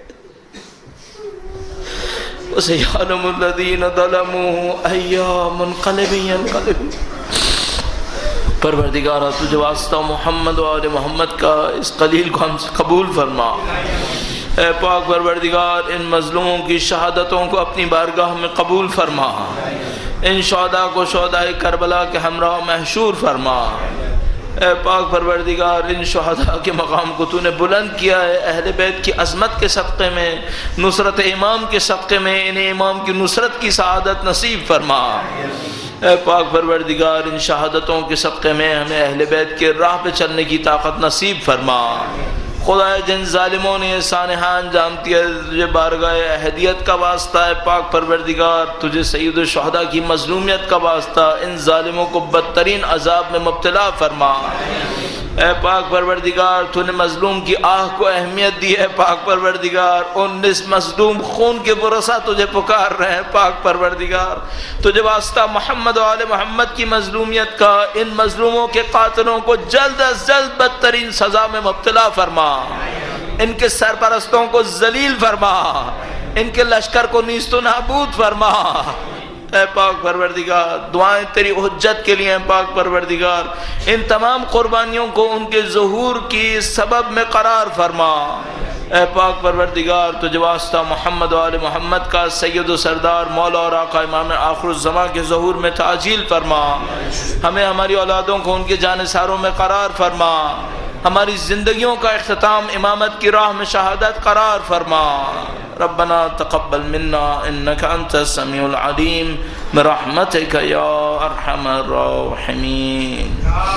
وَسَيَعْلَمُ الَّذِينَ ظَلَمُوا أَيَّ مُنْقَلِبٍ يَنْقَلِبُونَ۔ پروردگارہ تجھے واسطہ محمد و آل محمد کا اس قلیل کو ہم سے قبول فرما۔ اے پاک پروردگار ان مظلوموں کی شہادتوں کو اپنی بارگاہ میں قبول فرما، ان شہداء کو شہداء کربلا کے ہمراہ محشور فرما۔ اے پاک پروردگار ان شہداء کے مقام کو تو نے بلند کیا ہے، اہل بیت کی عظمت کے صدقے میں، نصرت امام کے صدقے میں انہیں امام کی نصرت کی سعادت نصیب فرما۔ اے پاک پروردگار ان شہادتوں کے صدقے میں ہمیں اہل بیت کے راہ پہ چلنے کی طاقت نصیب فرما۔ خدا جن ظالموں نے سانحہ انجام دیا تجھے بارگاہ احدیت کا واسطہ ہے، پاک پروردگار تجھے سید الشہداء کی مظلومیت کا واسطہ ان ظالموں کو بدترین عذاب میں مبتلا فرما۔ اے پاک پروردگار تو نے مظلوم کی آہ کو اہمیت دی ہے پاک پروردگار، انیس مظلوم خون کے ورثہ تجھے پکار رہے ہیں پاک پروردگار، تجھے واسطہ محمد و آل محمد کی مظلومیت کا، ان مظلوموں کے قاتلوں کو جلد از جلد بدترین سزا میں مبتلا فرما، ان کے سرپرستوں کو ذلیل فرما، ان کے لشکر کو نیست و نابود فرما اے پاک پروردگار۔ دعائیں تیری حجت کے لیے ہیں پاک پروردگار، ان تمام قربانیوں کو ان کے ظہور کی سبب میں قرار فرما اے پاک پروردگار، تجھے واسطہ محمد و آل محمد کا سید و سردار مولا اور آقا امام آخر الزمان کے ظہور میں تعجیل فرما، ہمیں ہماری اولادوں کو ان کے جانثاروں میں قرار فرما، ہماری زندگیوں کا اختتام امامت کی راہ میں شہادت قرار فرما۔ ربنا تقبل منا انك انت السميع العليم برحمتك يا ارحم الراحمين۔